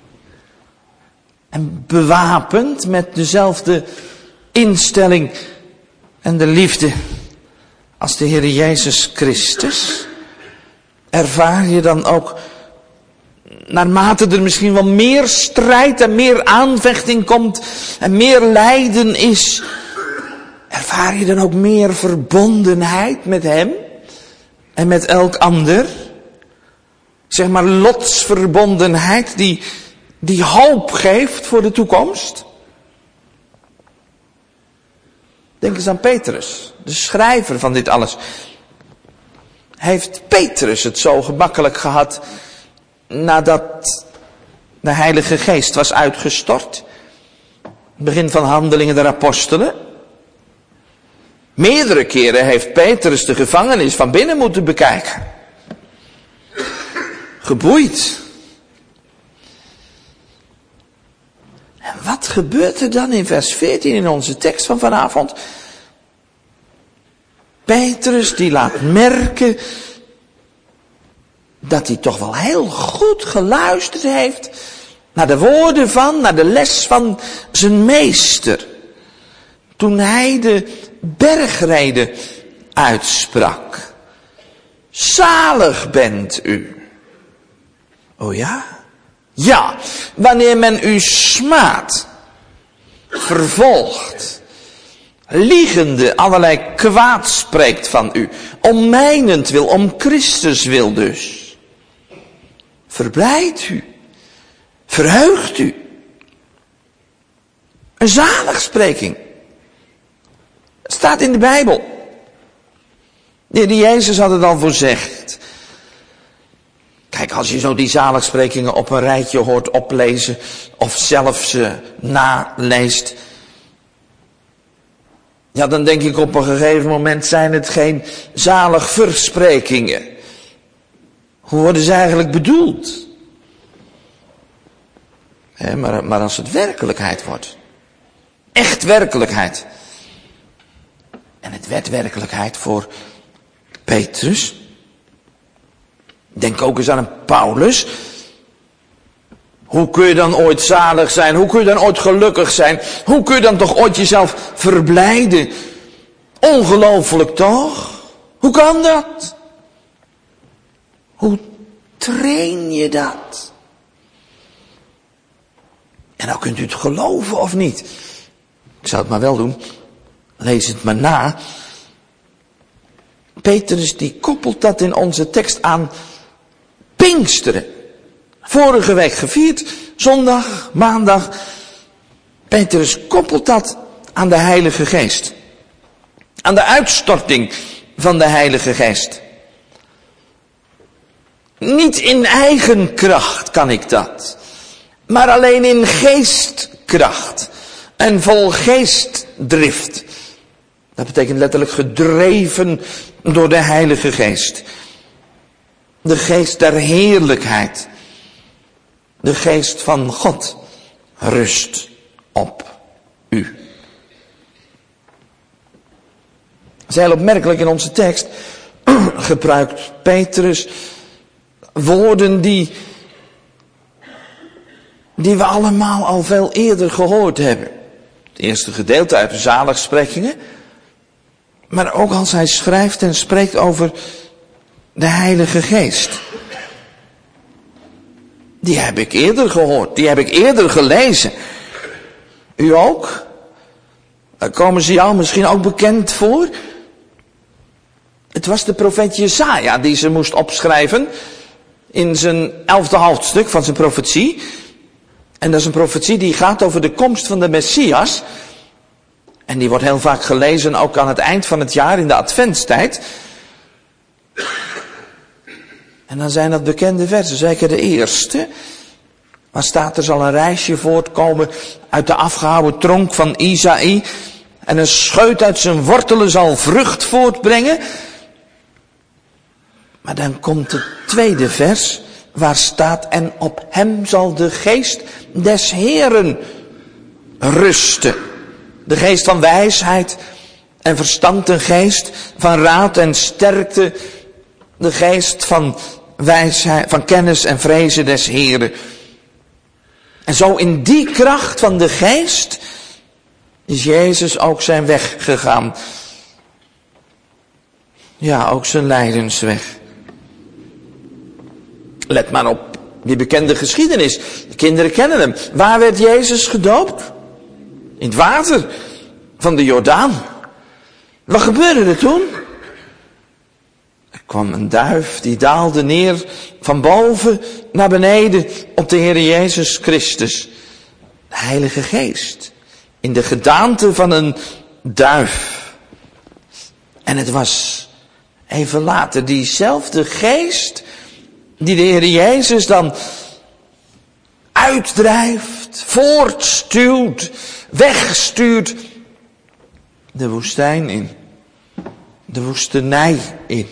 En bewapend met dezelfde instelling en de liefde als de Heer Jezus Christus? Ervaar je dan ook, naarmate er misschien wel meer strijd en meer aanvechting komt en meer lijden is, ervaar je dan ook meer verbondenheid met Hem en met elk ander? Zeg maar lotsverbondenheid die, die hoop geeft voor de toekomst. Denk eens aan Petrus, de schrijver van dit alles. Heeft Petrus het zo gemakkelijk gehad nadat de Heilige Geest was uitgestort? Begin van Handelingen der Apostelen. Meerdere keren heeft Petrus de gevangenis van binnen moeten bekijken. Geboeid. En wat gebeurt er dan in vers veertien in onze tekst van vanavond? Petrus die laat merken dat hij toch wel heel goed geluisterd heeft naar de woorden van, naar de les van zijn meester. Toen hij de bergreden uitsprak. Zalig bent u. Oh ja? Ja, wanneer men u smaadt, vervolgt, liegende allerlei kwaad spreekt van u, om mijnentwil, om Christus wil dus. Verblijdt u, verheugt u. Een zaligspreking. Het staat in de Bijbel. De Heer Jezus had het al voorzegd. Kijk, als je zo die zaligsprekingen op een rijtje hoort oplezen, of zelf ze naleest, ja, dan denk ik op een gegeven moment zijn het geen zaligversprekingen. Hoe worden ze eigenlijk bedoeld? He, maar, maar als het werkelijkheid wordt. Echt werkelijkheid. En het werd werkelijkheid voor Petrus. Denk ook eens aan een Paulus. Hoe kun je dan ooit zalig zijn? Hoe kun je dan ooit gelukkig zijn? Hoe kun je dan toch ooit jezelf verblijden? Ongelooflijk toch? Hoe kan dat? Hoe train je dat? En nou kunt u het geloven of niet. Ik zou het maar wel doen. Lees het maar na. Petrus die koppelt dat in onze tekst aan Pinksteren. Vorige week gevierd, zondag, maandag. Petrus koppelt dat aan de Heilige Geest. Aan de uitstorting van de Heilige Geest. Niet in eigen kracht kan ik dat. Maar alleen in geestkracht. En vol geestdrift. Dat betekent letterlijk gedreven door de Heilige Geest. De geest der heerlijkheid. De geest van God rust op u. Het is heel opmerkelijk in onze tekst. Gebruikt Petrus woorden die, die we allemaal al veel eerder gehoord hebben. Het eerste gedeelte uit de zaligsprekingen. Maar ook als hij schrijft en spreekt over de Heilige Geest. Die heb ik eerder gehoord. Die heb ik eerder gelezen. U ook? Daar komen ze jou misschien ook bekend voor. Het was de profeet Jesaja die ze moest opschrijven. In zijn elfde hoofdstuk van zijn profetie. En dat is een profetie die gaat over de komst van de Messias. En die wordt heel vaak gelezen ook aan het eind van het jaar in de adventstijd. En dan zijn dat bekende versen, zeker de eerste. Waar staat er zal een reisje voortkomen uit de afgehouwen tronk van Isaïe. En een scheut uit zijn wortelen zal vrucht voortbrengen. Maar dan komt het tweede vers waar staat en op hem zal de geest des Heeren rusten. De geest van wijsheid en verstand, een geest van raad en sterkte. De geest van wijsheid, van kennis en vrezen des Heeren. En zo in die kracht van de geest is Jezus ook zijn weg gegaan. Ja, ook zijn lijdensweg. Let maar op die bekende geschiedenis. De kinderen kennen hem. Waar werd Jezus gedoopt? In het water van de Jordaan. Wat gebeurde er toen? Er kwam een duif die daalde neer van boven naar beneden op de Heer Jezus Christus. De Heilige Geest. In de gedaante van een duif. En het was even later diezelfde geest die de Heer Jezus dan uitdrijft, voortstuwt, wegstuurt de woestijn in. De woestenij in.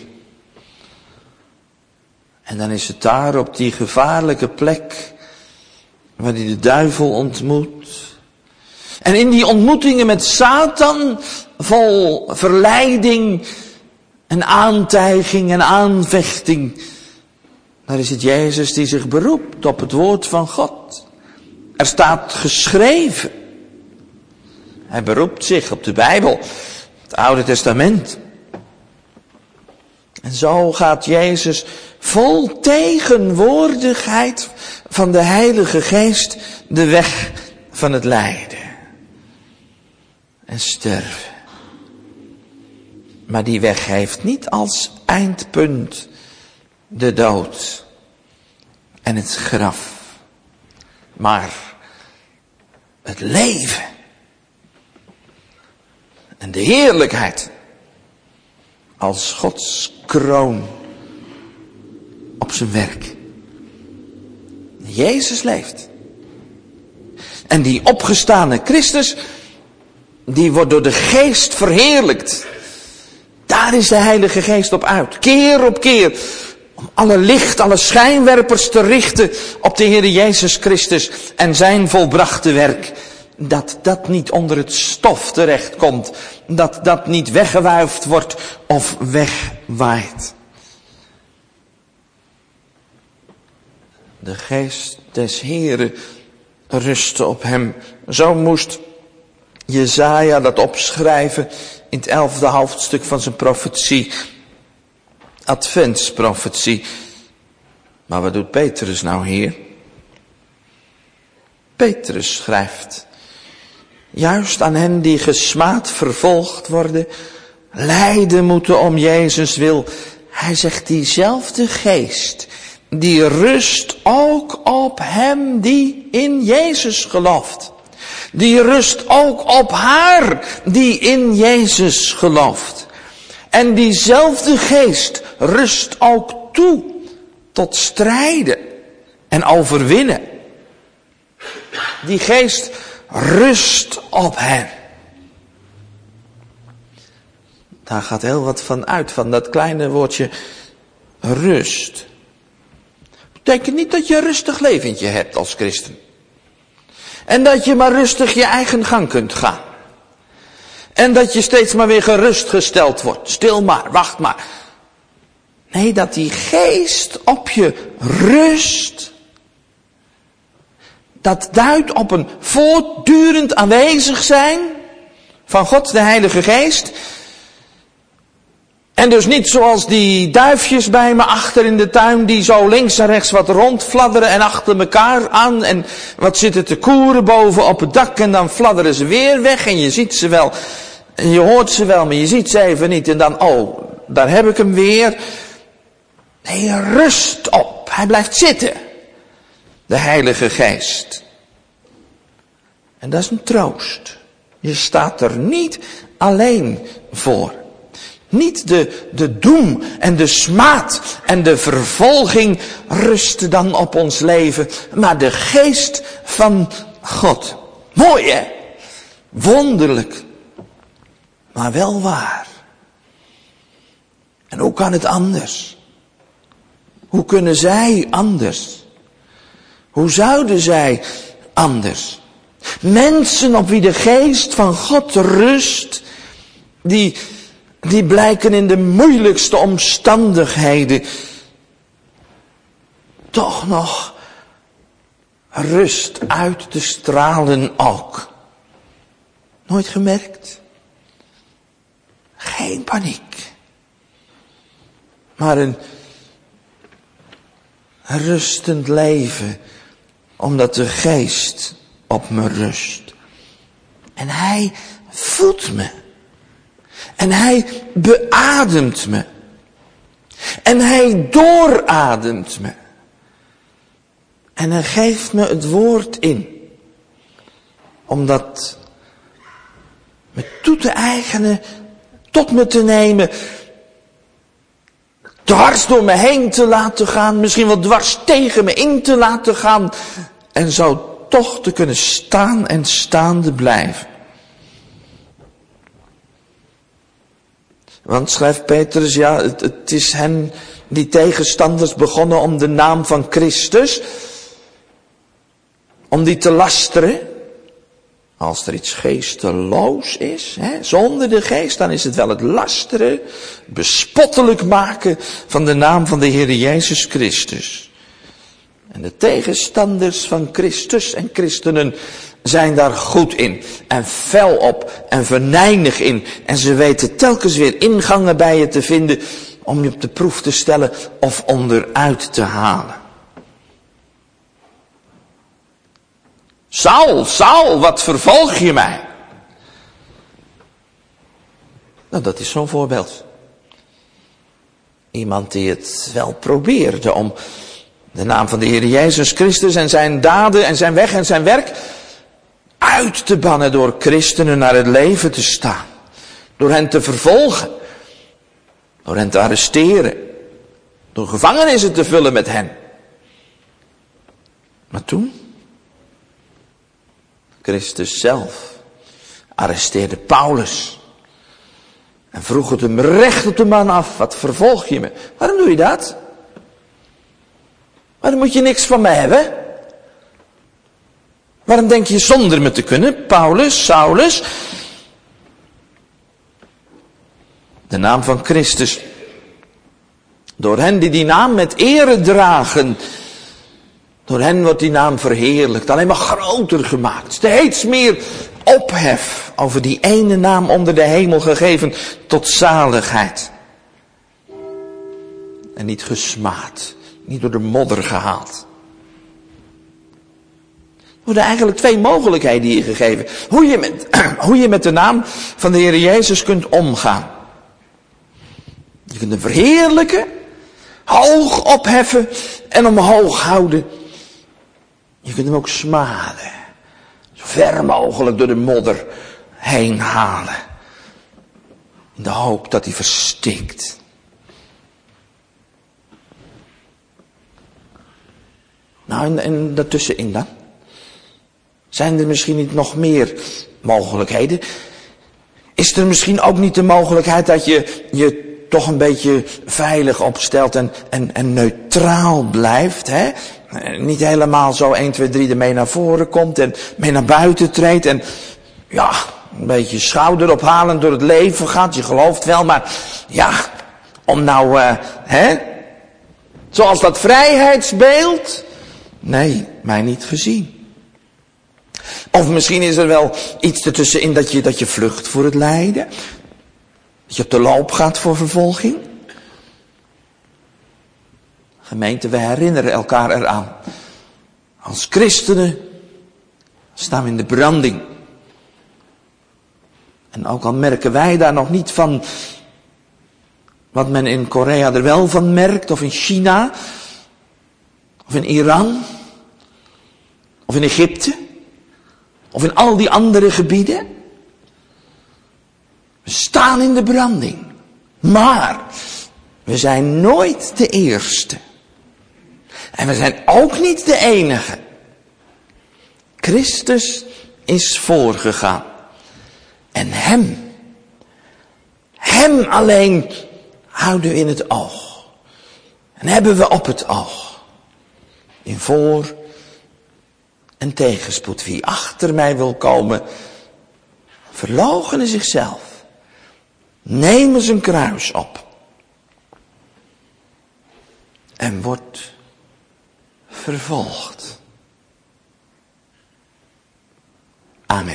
En dan is het daar op die gevaarlijke plek waar hij de duivel ontmoet. En in die ontmoetingen met Satan, vol verleiding en aantijging en aanvechting, daar is het Jezus die zich beroept op het woord van God. Er staat geschreven. Hij beroept zich op de Bijbel, het Oude Testament. En zo gaat Jezus vol tegenwoordigheid van de Heilige Geest de weg van het lijden en sterven. Maar die weg heeft niet als eindpunt de dood en het graf, maar het leven en de heerlijkheid als Gods kroon op zijn werk. Jezus leeft. En die opgestane Christus, die wordt door de Geest verheerlijkt. Daar is de Heilige Geest op uit. Keer op keer Om alle licht, alle schijnwerpers te richten op de Heer Jezus Christus en zijn volbrachte werk. Dat dat niet onder het stof terechtkomt. Dat dat niet weggewuifd wordt of wegwaait. De geest des Heeren rustte op hem. Zo moest Jesaja dat opschrijven in het elfde hoofdstuk van zijn profetie. Adventsprofetie. Maar wat doet Petrus nou hier? Petrus schrijft. Juist aan hen die gesmaad vervolgd worden, lijden moeten om Jezus wil. Hij zegt, diezelfde geest, die rust ook op hem die in Jezus gelooft. Die rust ook op haar die in Jezus gelooft. En diezelfde geest rust ook toe tot strijden en overwinnen. Die geest rust op hen. Daar gaat heel wat van uit, van dat kleine woordje rust. Betekent niet dat je een rustig leventje hebt als christen. En dat je maar rustig je eigen gang kunt gaan. En dat je steeds maar weer gerustgesteld wordt. Stil maar, wacht maar. Nee, dat die geest op je rust. Dat duidt op een voortdurend aanwezig zijn van God, de Heilige Geest. En dus niet zoals die duifjes bij me achter in de tuin, die zo links en rechts wat rondfladderen en achter elkaar aan en wat zitten te koeren boven op het dak en dan fladderen ze weer weg en je ziet ze wel en je hoort ze wel, maar je ziet ze even niet en dan, oh, daar heb ik hem weer. Nee, rust op, hij blijft zitten. De Heilige Geest. En dat is een troost. Je staat er niet alleen voor. Niet de, de doem en de smaad en de vervolging rusten dan op ons leven, maar de geest van God. Mooi hè? Wonderlijk. Maar wel waar. En hoe kan het anders? Hoe kunnen zij anders? Hoe zouden zij anders? Mensen op wie de geest van God rust, die, die blijken in de moeilijkste omstandigheden toch nog rust uit te stralen ook. Nooit gemerkt? Geen paniek. Maar een rustend leven, omdat de geest op me rust. En hij voedt me. En hij beademt me. En hij doorademt me. En hij geeft me het woord in. Om dat me toe te eigenen, tot me te nemen, dwars door me heen te laten gaan, misschien wel dwars tegen me in te laten gaan, en zo toch te kunnen staan en staande blijven. Want schrijft Petrus, ja, het, het is hen, die tegenstanders, begonnen om de naam van Christus, om die te lasteren. Als er iets geesteloos is, hè, zonder de geest, dan is het wel het lasteren, bespottelijk maken van de naam van de Heer Jezus Christus. En de tegenstanders van Christus en christenen zijn daar goed in. En fel op en venijnig in. En ze weten telkens weer ingangen bij je te vinden om je op de proef te stellen of onderuit te halen. Saul, Saul, wat vervolg je mij? Nou, dat is zo'n voorbeeld. Iemand die het wel probeerde om de naam van de Heer Jezus Christus en zijn daden en zijn weg en zijn werk uit te bannen door christenen naar het leven te staan. Door hen te vervolgen. Door hen te arresteren. Door gevangenissen te vullen met hen. Maar toen? Christus zelf arresteerde Paulus. En vroeg het hem recht op de man af. Wat vervolg je me? Waarom doe je dat? Waarom moet je niks van me hebben? Waarom denk je zonder me te kunnen? Paulus, Saulus. De naam van Christus. Door hen die die naam met ere dragen. Door hen wordt die naam verheerlijkt. Alleen maar groter gemaakt. Steeds meer ophef over die ene naam onder de hemel gegeven tot zaligheid. En niet gesmaad. Niet door de modder gehaald. Er worden eigenlijk twee mogelijkheden hier gegeven. Hoe je met, hoe je met de naam van de Heer Jezus kunt omgaan. Je kunt hem verheerlijken. Hoog opheffen en omhoog houden. Je kunt hem ook smaden. Zo ver mogelijk door de modder heen halen. In de hoop dat hij verstikt. Nou, en, en daartussenin dan? Zijn er misschien niet nog meer mogelijkheden? Is er misschien ook niet de mogelijkheid dat je je toch een beetje veilig opstelt en, en, en neutraal blijft, hè? Niet helemaal zo één, twee, drie ermee naar voren komt en mee naar buiten treedt en ja, een beetje schouderophalend door het leven gaat. Je gelooft wel, maar ja, om nou, uh, hè? Zoals dat vrijheidsbeeld? Nee, mij niet gezien. Of misschien is er wel iets ertussenin dat je, dat je vlucht voor het lijden. Dat je op de loop gaat voor vervolging. Gemeente, we herinneren elkaar eraan. Als christenen staan we in de branding. En ook al merken wij daar nog niet van wat men in Korea er wel van merkt, of in China, of in Iran, of in Egypte, of in al die andere gebieden. We staan in de branding. Maar we zijn nooit de eerste. En we zijn ook niet de enige. Christus is voorgegaan. En hem, hem alleen houden we in het oog. En hebben we op het oog. In voor- en tegenspoed. Wie achter mij wil komen, verloochene zichzelf. Neem zijn kruis op. En wordt vervolgd. Amen.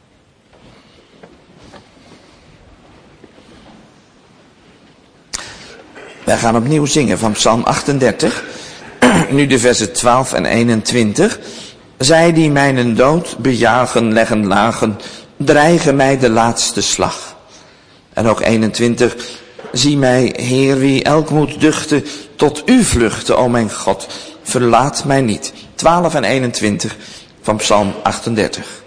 Wij gaan opnieuw zingen van Psalm achtendertig. Nu de versen twaalf en eenentwintig. Zij die mijnen dood bejagen, leggen lagen, dreigen mij de laatste slag. En ook eenentwintig. Zie mij, Heer, wie elk moet duchten, tot u vluchten, o mijn God. Verlaat mij niet. twaalf en eenentwintig van Psalm achtendertig.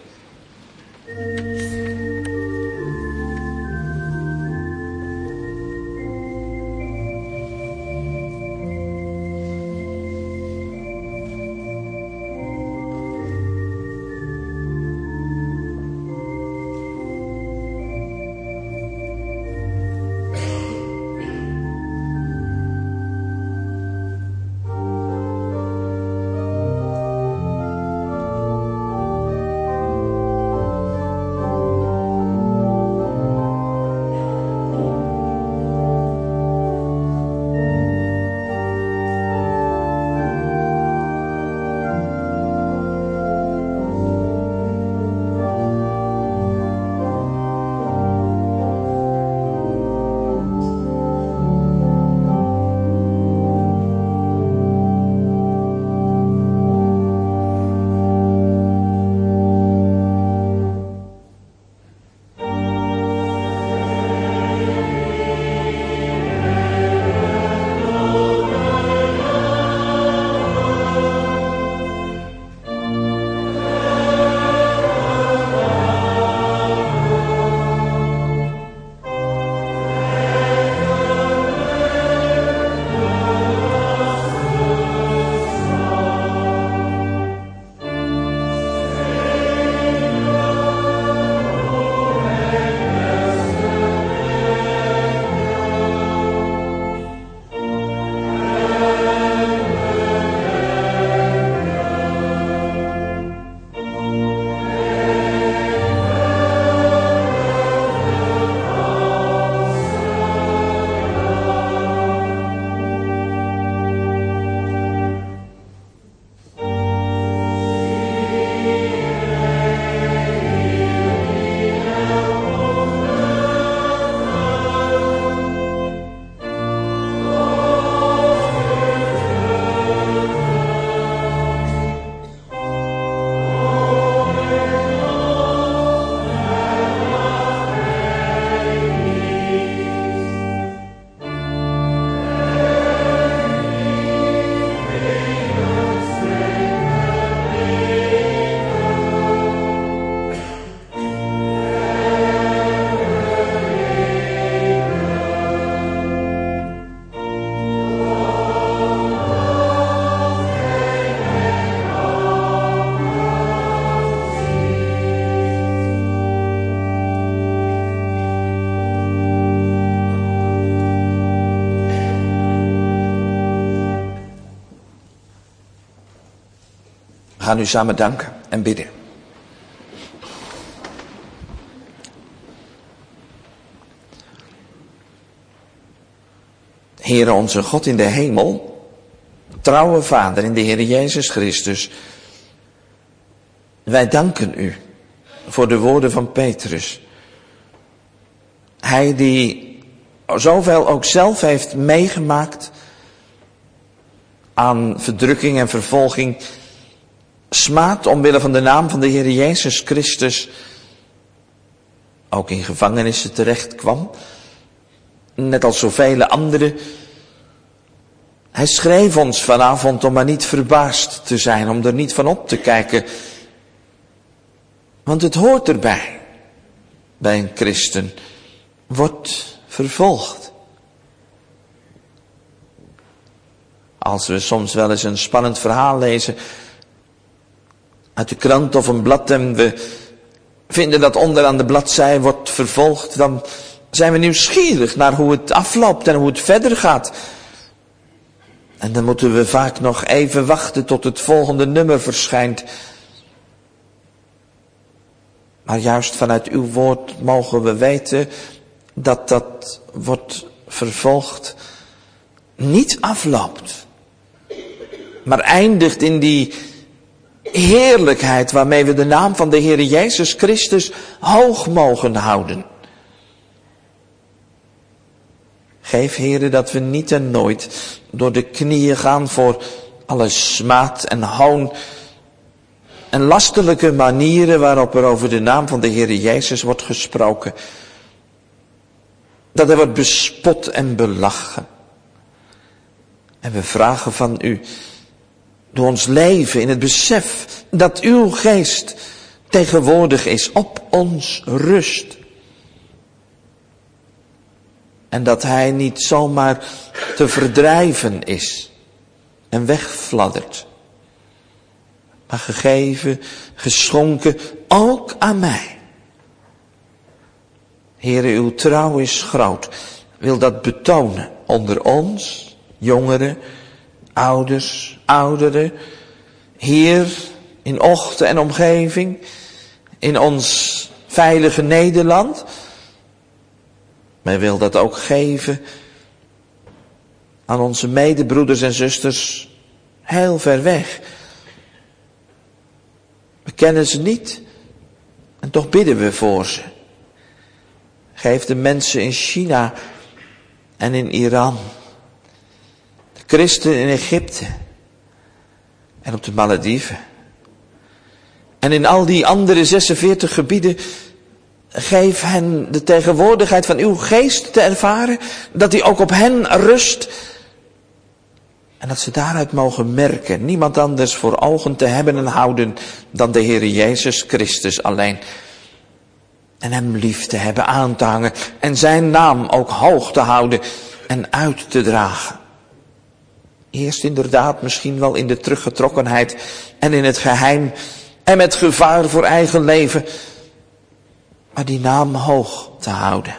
We gaan u samen danken en bidden. Heere onze God in de hemel, trouwe Vader in de Heer Jezus Christus, wij danken u voor de woorden van Petrus. Hij die zoveel ook zelf heeft meegemaakt aan verdrukking en vervolging, smaadt omwille van de naam van de Heer Jezus Christus, ook in gevangenissen terecht kwam, net als zoveel anderen. Hij schreef ons vanavond om maar niet verbaasd te zijn, om er niet van op te kijken. Want het hoort erbij, bij een christen, wordt vervolgd. Als we soms wel eens een spannend verhaal lezen uit de krant of een blad en we vinden dat onderaan de bladzij wordt vervolgd, dan zijn we nieuwsgierig naar hoe het afloopt en hoe het verder gaat. En dan moeten we vaak nog even wachten tot het volgende nummer verschijnt. Maar juist vanuit uw woord mogen we weten dat dat wordt vervolgd niet afloopt, maar eindigt in die heerlijkheid waarmee we de naam van de Heer Jezus Christus hoog mogen houden. Geef, Heere, dat we niet en nooit door de knieën gaan voor alle smaad en hoon en lastelijke manieren waarop er over de naam van de Heer Jezus wordt gesproken. Dat er wordt bespot en belachen. En we vragen van u, door ons leven in het besef dat uw geest tegenwoordig is, op ons rust. En dat hij niet zomaar te verdrijven is en wegfladdert. Maar gegeven, geschonken, ook aan mij. Heere, uw trouw is groot. Wil dat betonen onder ons, jongeren, ouders, ouderen, hier in Ochten en omgeving, in ons veilige Nederland. Maar wil dat ook geven aan onze medebroeders en zusters heel ver weg. We kennen ze niet en toch bidden we voor ze. Geef de mensen in China en in Iran, de christenen in Egypte en op de Malediven. En in al die andere zesenveertig gebieden, geef hen de tegenwoordigheid van uw geest te ervaren, dat die ook op hen rust. En dat ze daaruit mogen merken, niemand anders voor ogen te hebben en houden dan de Heer Jezus Christus alleen. En hem lief te hebben, aan te hangen en zijn naam ook hoog te houden en uit te dragen. Eerst inderdaad misschien wel in de teruggetrokkenheid en in het geheim en met gevaar voor eigen leven, maar die naam hoog te houden.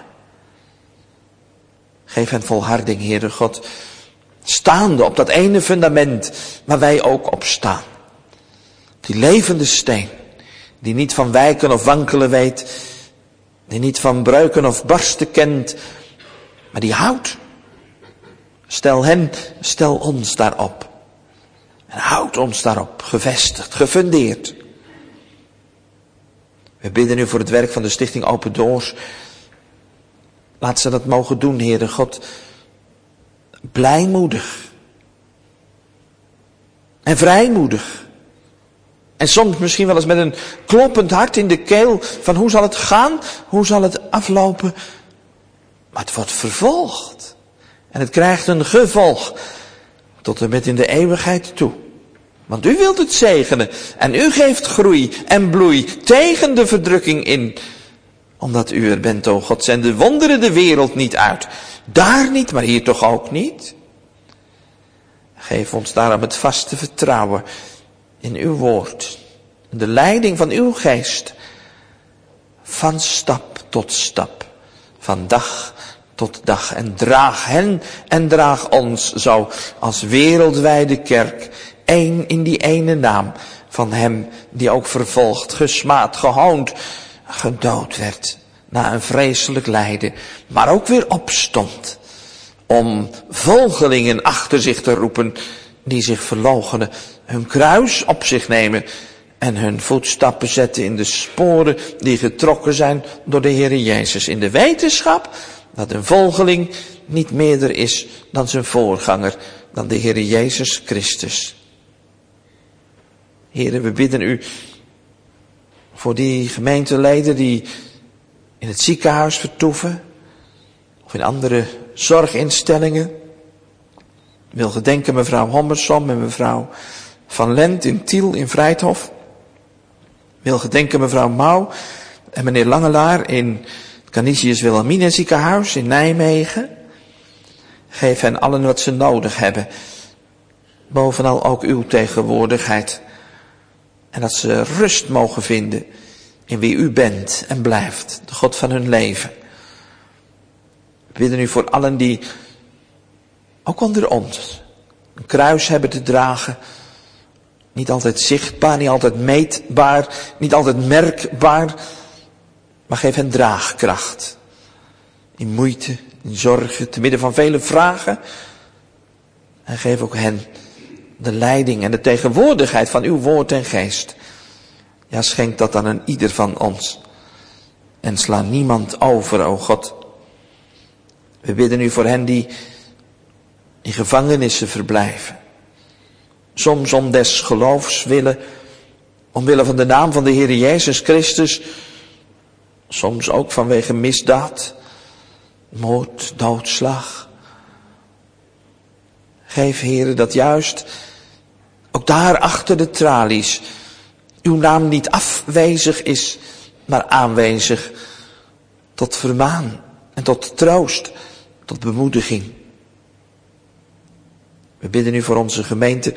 Geef hen volharding, Heere God, staande op dat ene fundament waar wij ook op staan. Die levende steen, die niet van wijken of wankelen weet, die niet van breuken of barsten kent, maar die houdt. Stel hen, stel ons daarop. En houd ons daarop, gevestigd, gefundeerd. We bidden u voor het werk van de Stichting Open Doors. Laat ze dat mogen doen, Heere God. Blijmoedig. En vrijmoedig. En soms misschien wel eens met een kloppend hart in de keel. Van hoe zal het gaan? Hoe zal het aflopen? Maar het wordt vervolgd. En het krijgt een gevolg. Tot en met in de eeuwigheid toe. Want u wilt het zegenen. En u geeft groei en bloei tegen de verdrukking in. Omdat u er bent, o God. Zend de wonderen de wereld niet uit. Daar niet, maar hier toch ook niet. Geef ons daarom het vaste vertrouwen in uw woord. De leiding van uw geest. Van stap tot stap. Van dag tot dag. En draag hen en draag ons zo als wereldwijde kerk. Eén in die ene naam van hem die ook vervolgd, gesmaad, gehoond, gedood werd na een vreselijk lijden, maar ook weer opstond om volgelingen achter zich te roepen die zich verloochenen, hun kruis op zich nemen en hun voetstappen zetten in de sporen die getrokken zijn door de Heere Jezus, in de wetenschap dat een volgeling niet meerder is dan zijn voorganger, dan de Heere Jezus Christus. Heere, we bidden u voor die gemeenteleden die in het ziekenhuis vertoeven of in andere zorginstellingen. Ik wil gedenken mevrouw Hommersom en mevrouw Van Lent in Tiel in Vrijthof. Ik wil gedenken mevrouw Mouw en meneer Langelaar in het Canisius Wilhelmina ziekenhuis in Nijmegen. Geef hen allen wat ze nodig hebben. Bovenal ook uw tegenwoordigheid. En dat ze rust mogen vinden in wie u bent en blijft, de God van hun leven. We bidden u voor allen die, ook onder ons, een kruis hebben te dragen. Niet altijd zichtbaar, niet altijd meetbaar, niet altijd merkbaar. Maar geef hen draagkracht. In moeite, in zorgen, te midden van vele vragen. En geef ook hen de leiding en de tegenwoordigheid van uw woord en geest. Ja, schenk dat aan een ieder van ons. En sla niemand over, o God. We bidden u voor hen die in gevangenissen verblijven. Soms om des geloofs willen, omwille van de naam van de Heer Jezus Christus. Soms ook vanwege misdaad, moord, doodslag. Geef, Heere, dat juist ook daar achter de tralies uw naam niet afwezig is, maar aanwezig tot vermaan en tot troost, tot bemoediging. We bidden u voor onze gemeente.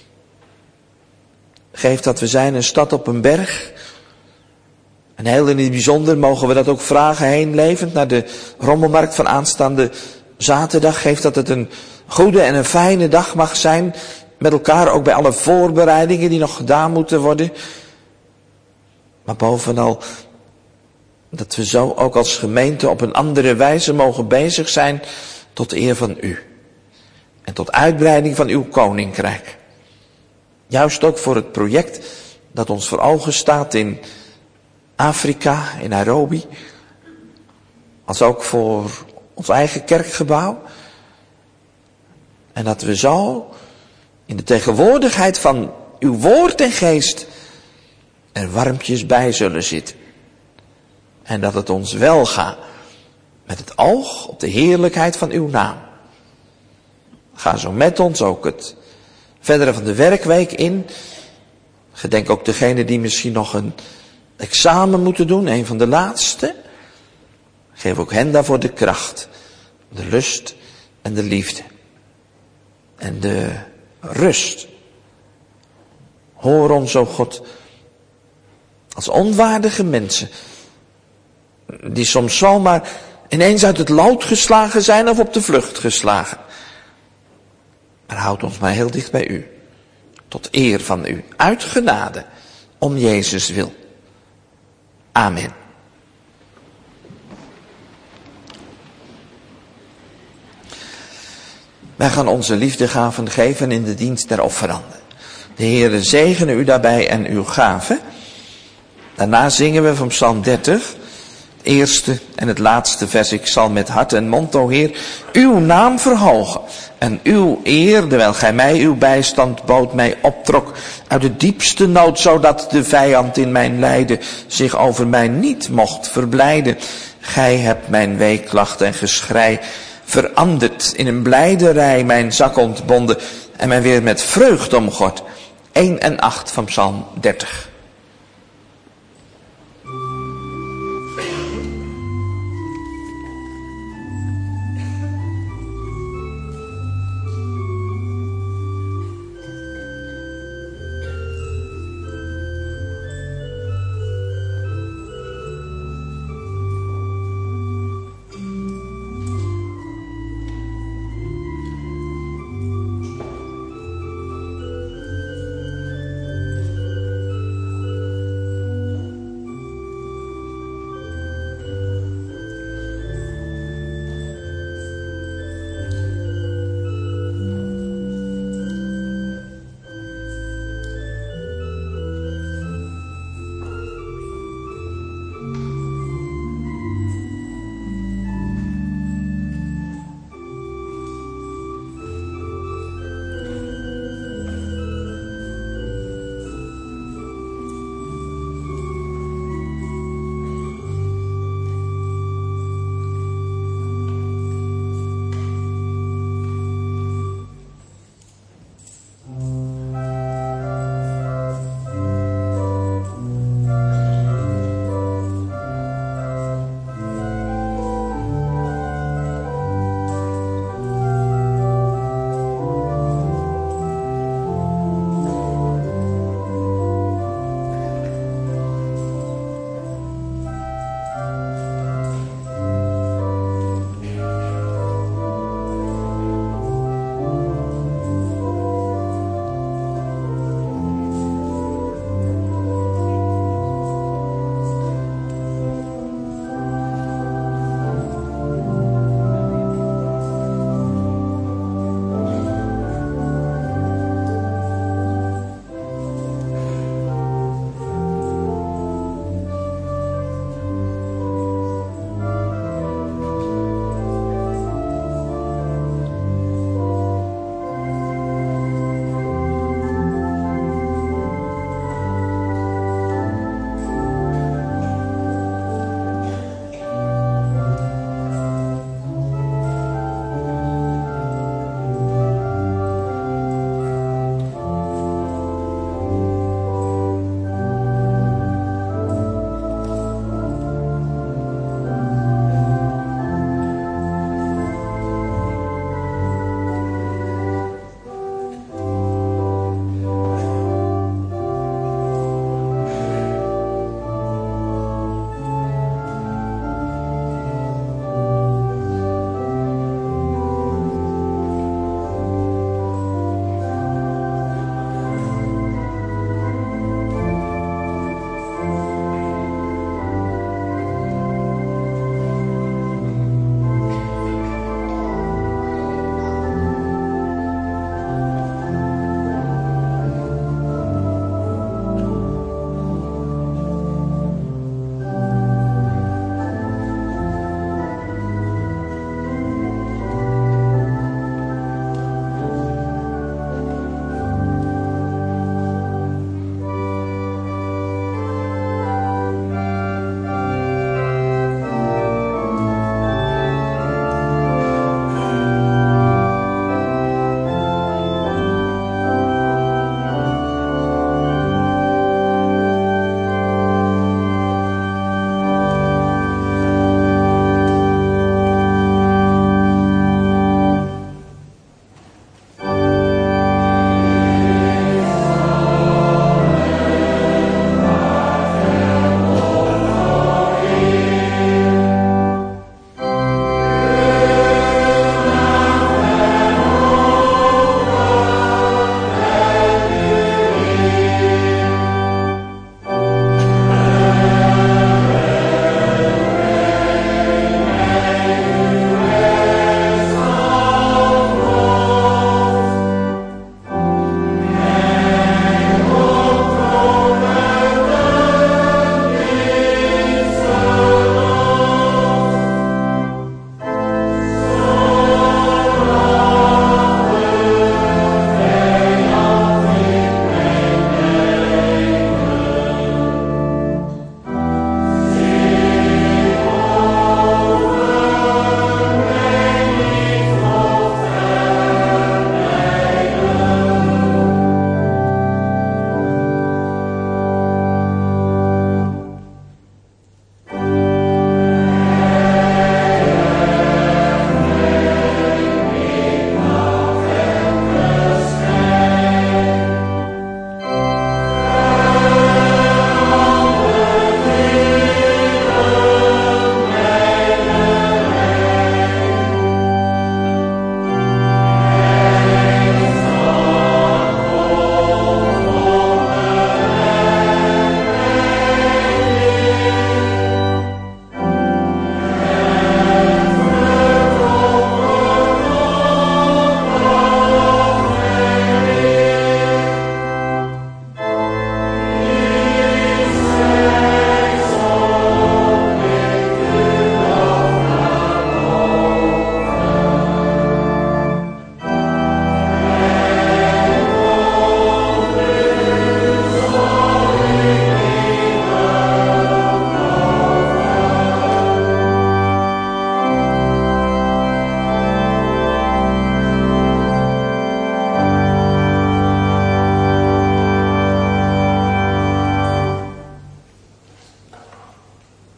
Geef dat we zijn een stad op een berg. En heel in het bijzonder mogen we dat ook vragen heen levend naar de rommelmarkt van aanstaande zaterdag. Geef dat het een goede en een fijne dag mag zijn. Met elkaar ook bij alle voorbereidingen die nog gedaan moeten worden. Maar bovenal dat we zo ook als gemeente op een andere wijze mogen bezig zijn tot eer van u. En tot uitbreiding van uw koninkrijk. Juist ook voor het project dat ons voor ogen staat in Afrika, in Nairobi. Als ook voor ons eigen kerkgebouw. En dat we zo in de tegenwoordigheid van uw woord en geest er warmpjes bij zullen zitten. En dat het ons wel gaat met het oog op de heerlijkheid van uw naam. Ga zo met ons ook het verdere van de werkweek in. Gedenk ook degene die misschien nog een examen moeten doen, een van de laatste. Geef ook hen daarvoor de kracht, de lust en de liefde. En de rust. Hoor ons, o God, als onwaardige mensen, die soms zomaar ineens uit het lood geslagen zijn of op de vlucht geslagen. Maar houd ons maar heel dicht bij u. Tot eer van u. Uit genade. Om Jezus wil. Amen. Wij gaan onze liefdegaven geven in de dienst der offeranden. De Heere zegene u daarbij en uw gaven. Daarna zingen we van Psalm dertig. Het eerste en het laatste vers. Ik zal met hart en mond, o Heer, uw naam verhogen. En uw eer, terwijl gij mij uw bijstand bood, mij optrok uit de diepste nood, zodat de vijand in mijn lijden zich over mij niet mocht verblijden. Gij hebt mijn weeklacht en geschrei veranderd in een blijderij, mijn zak ontbonden en mij weer met vreugde omgord. één en acht van Psalm dertig.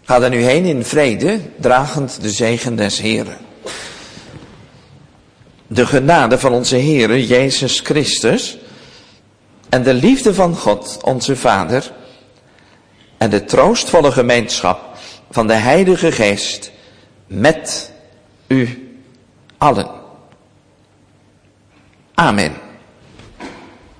Ga er nu heen in vrede, dragend de zegen des Heren. De genade van onze Heere Jezus Christus en de liefde van God, onze Vader, en de troostvolle gemeenschap van de Heilige Geest met u allen. Amen.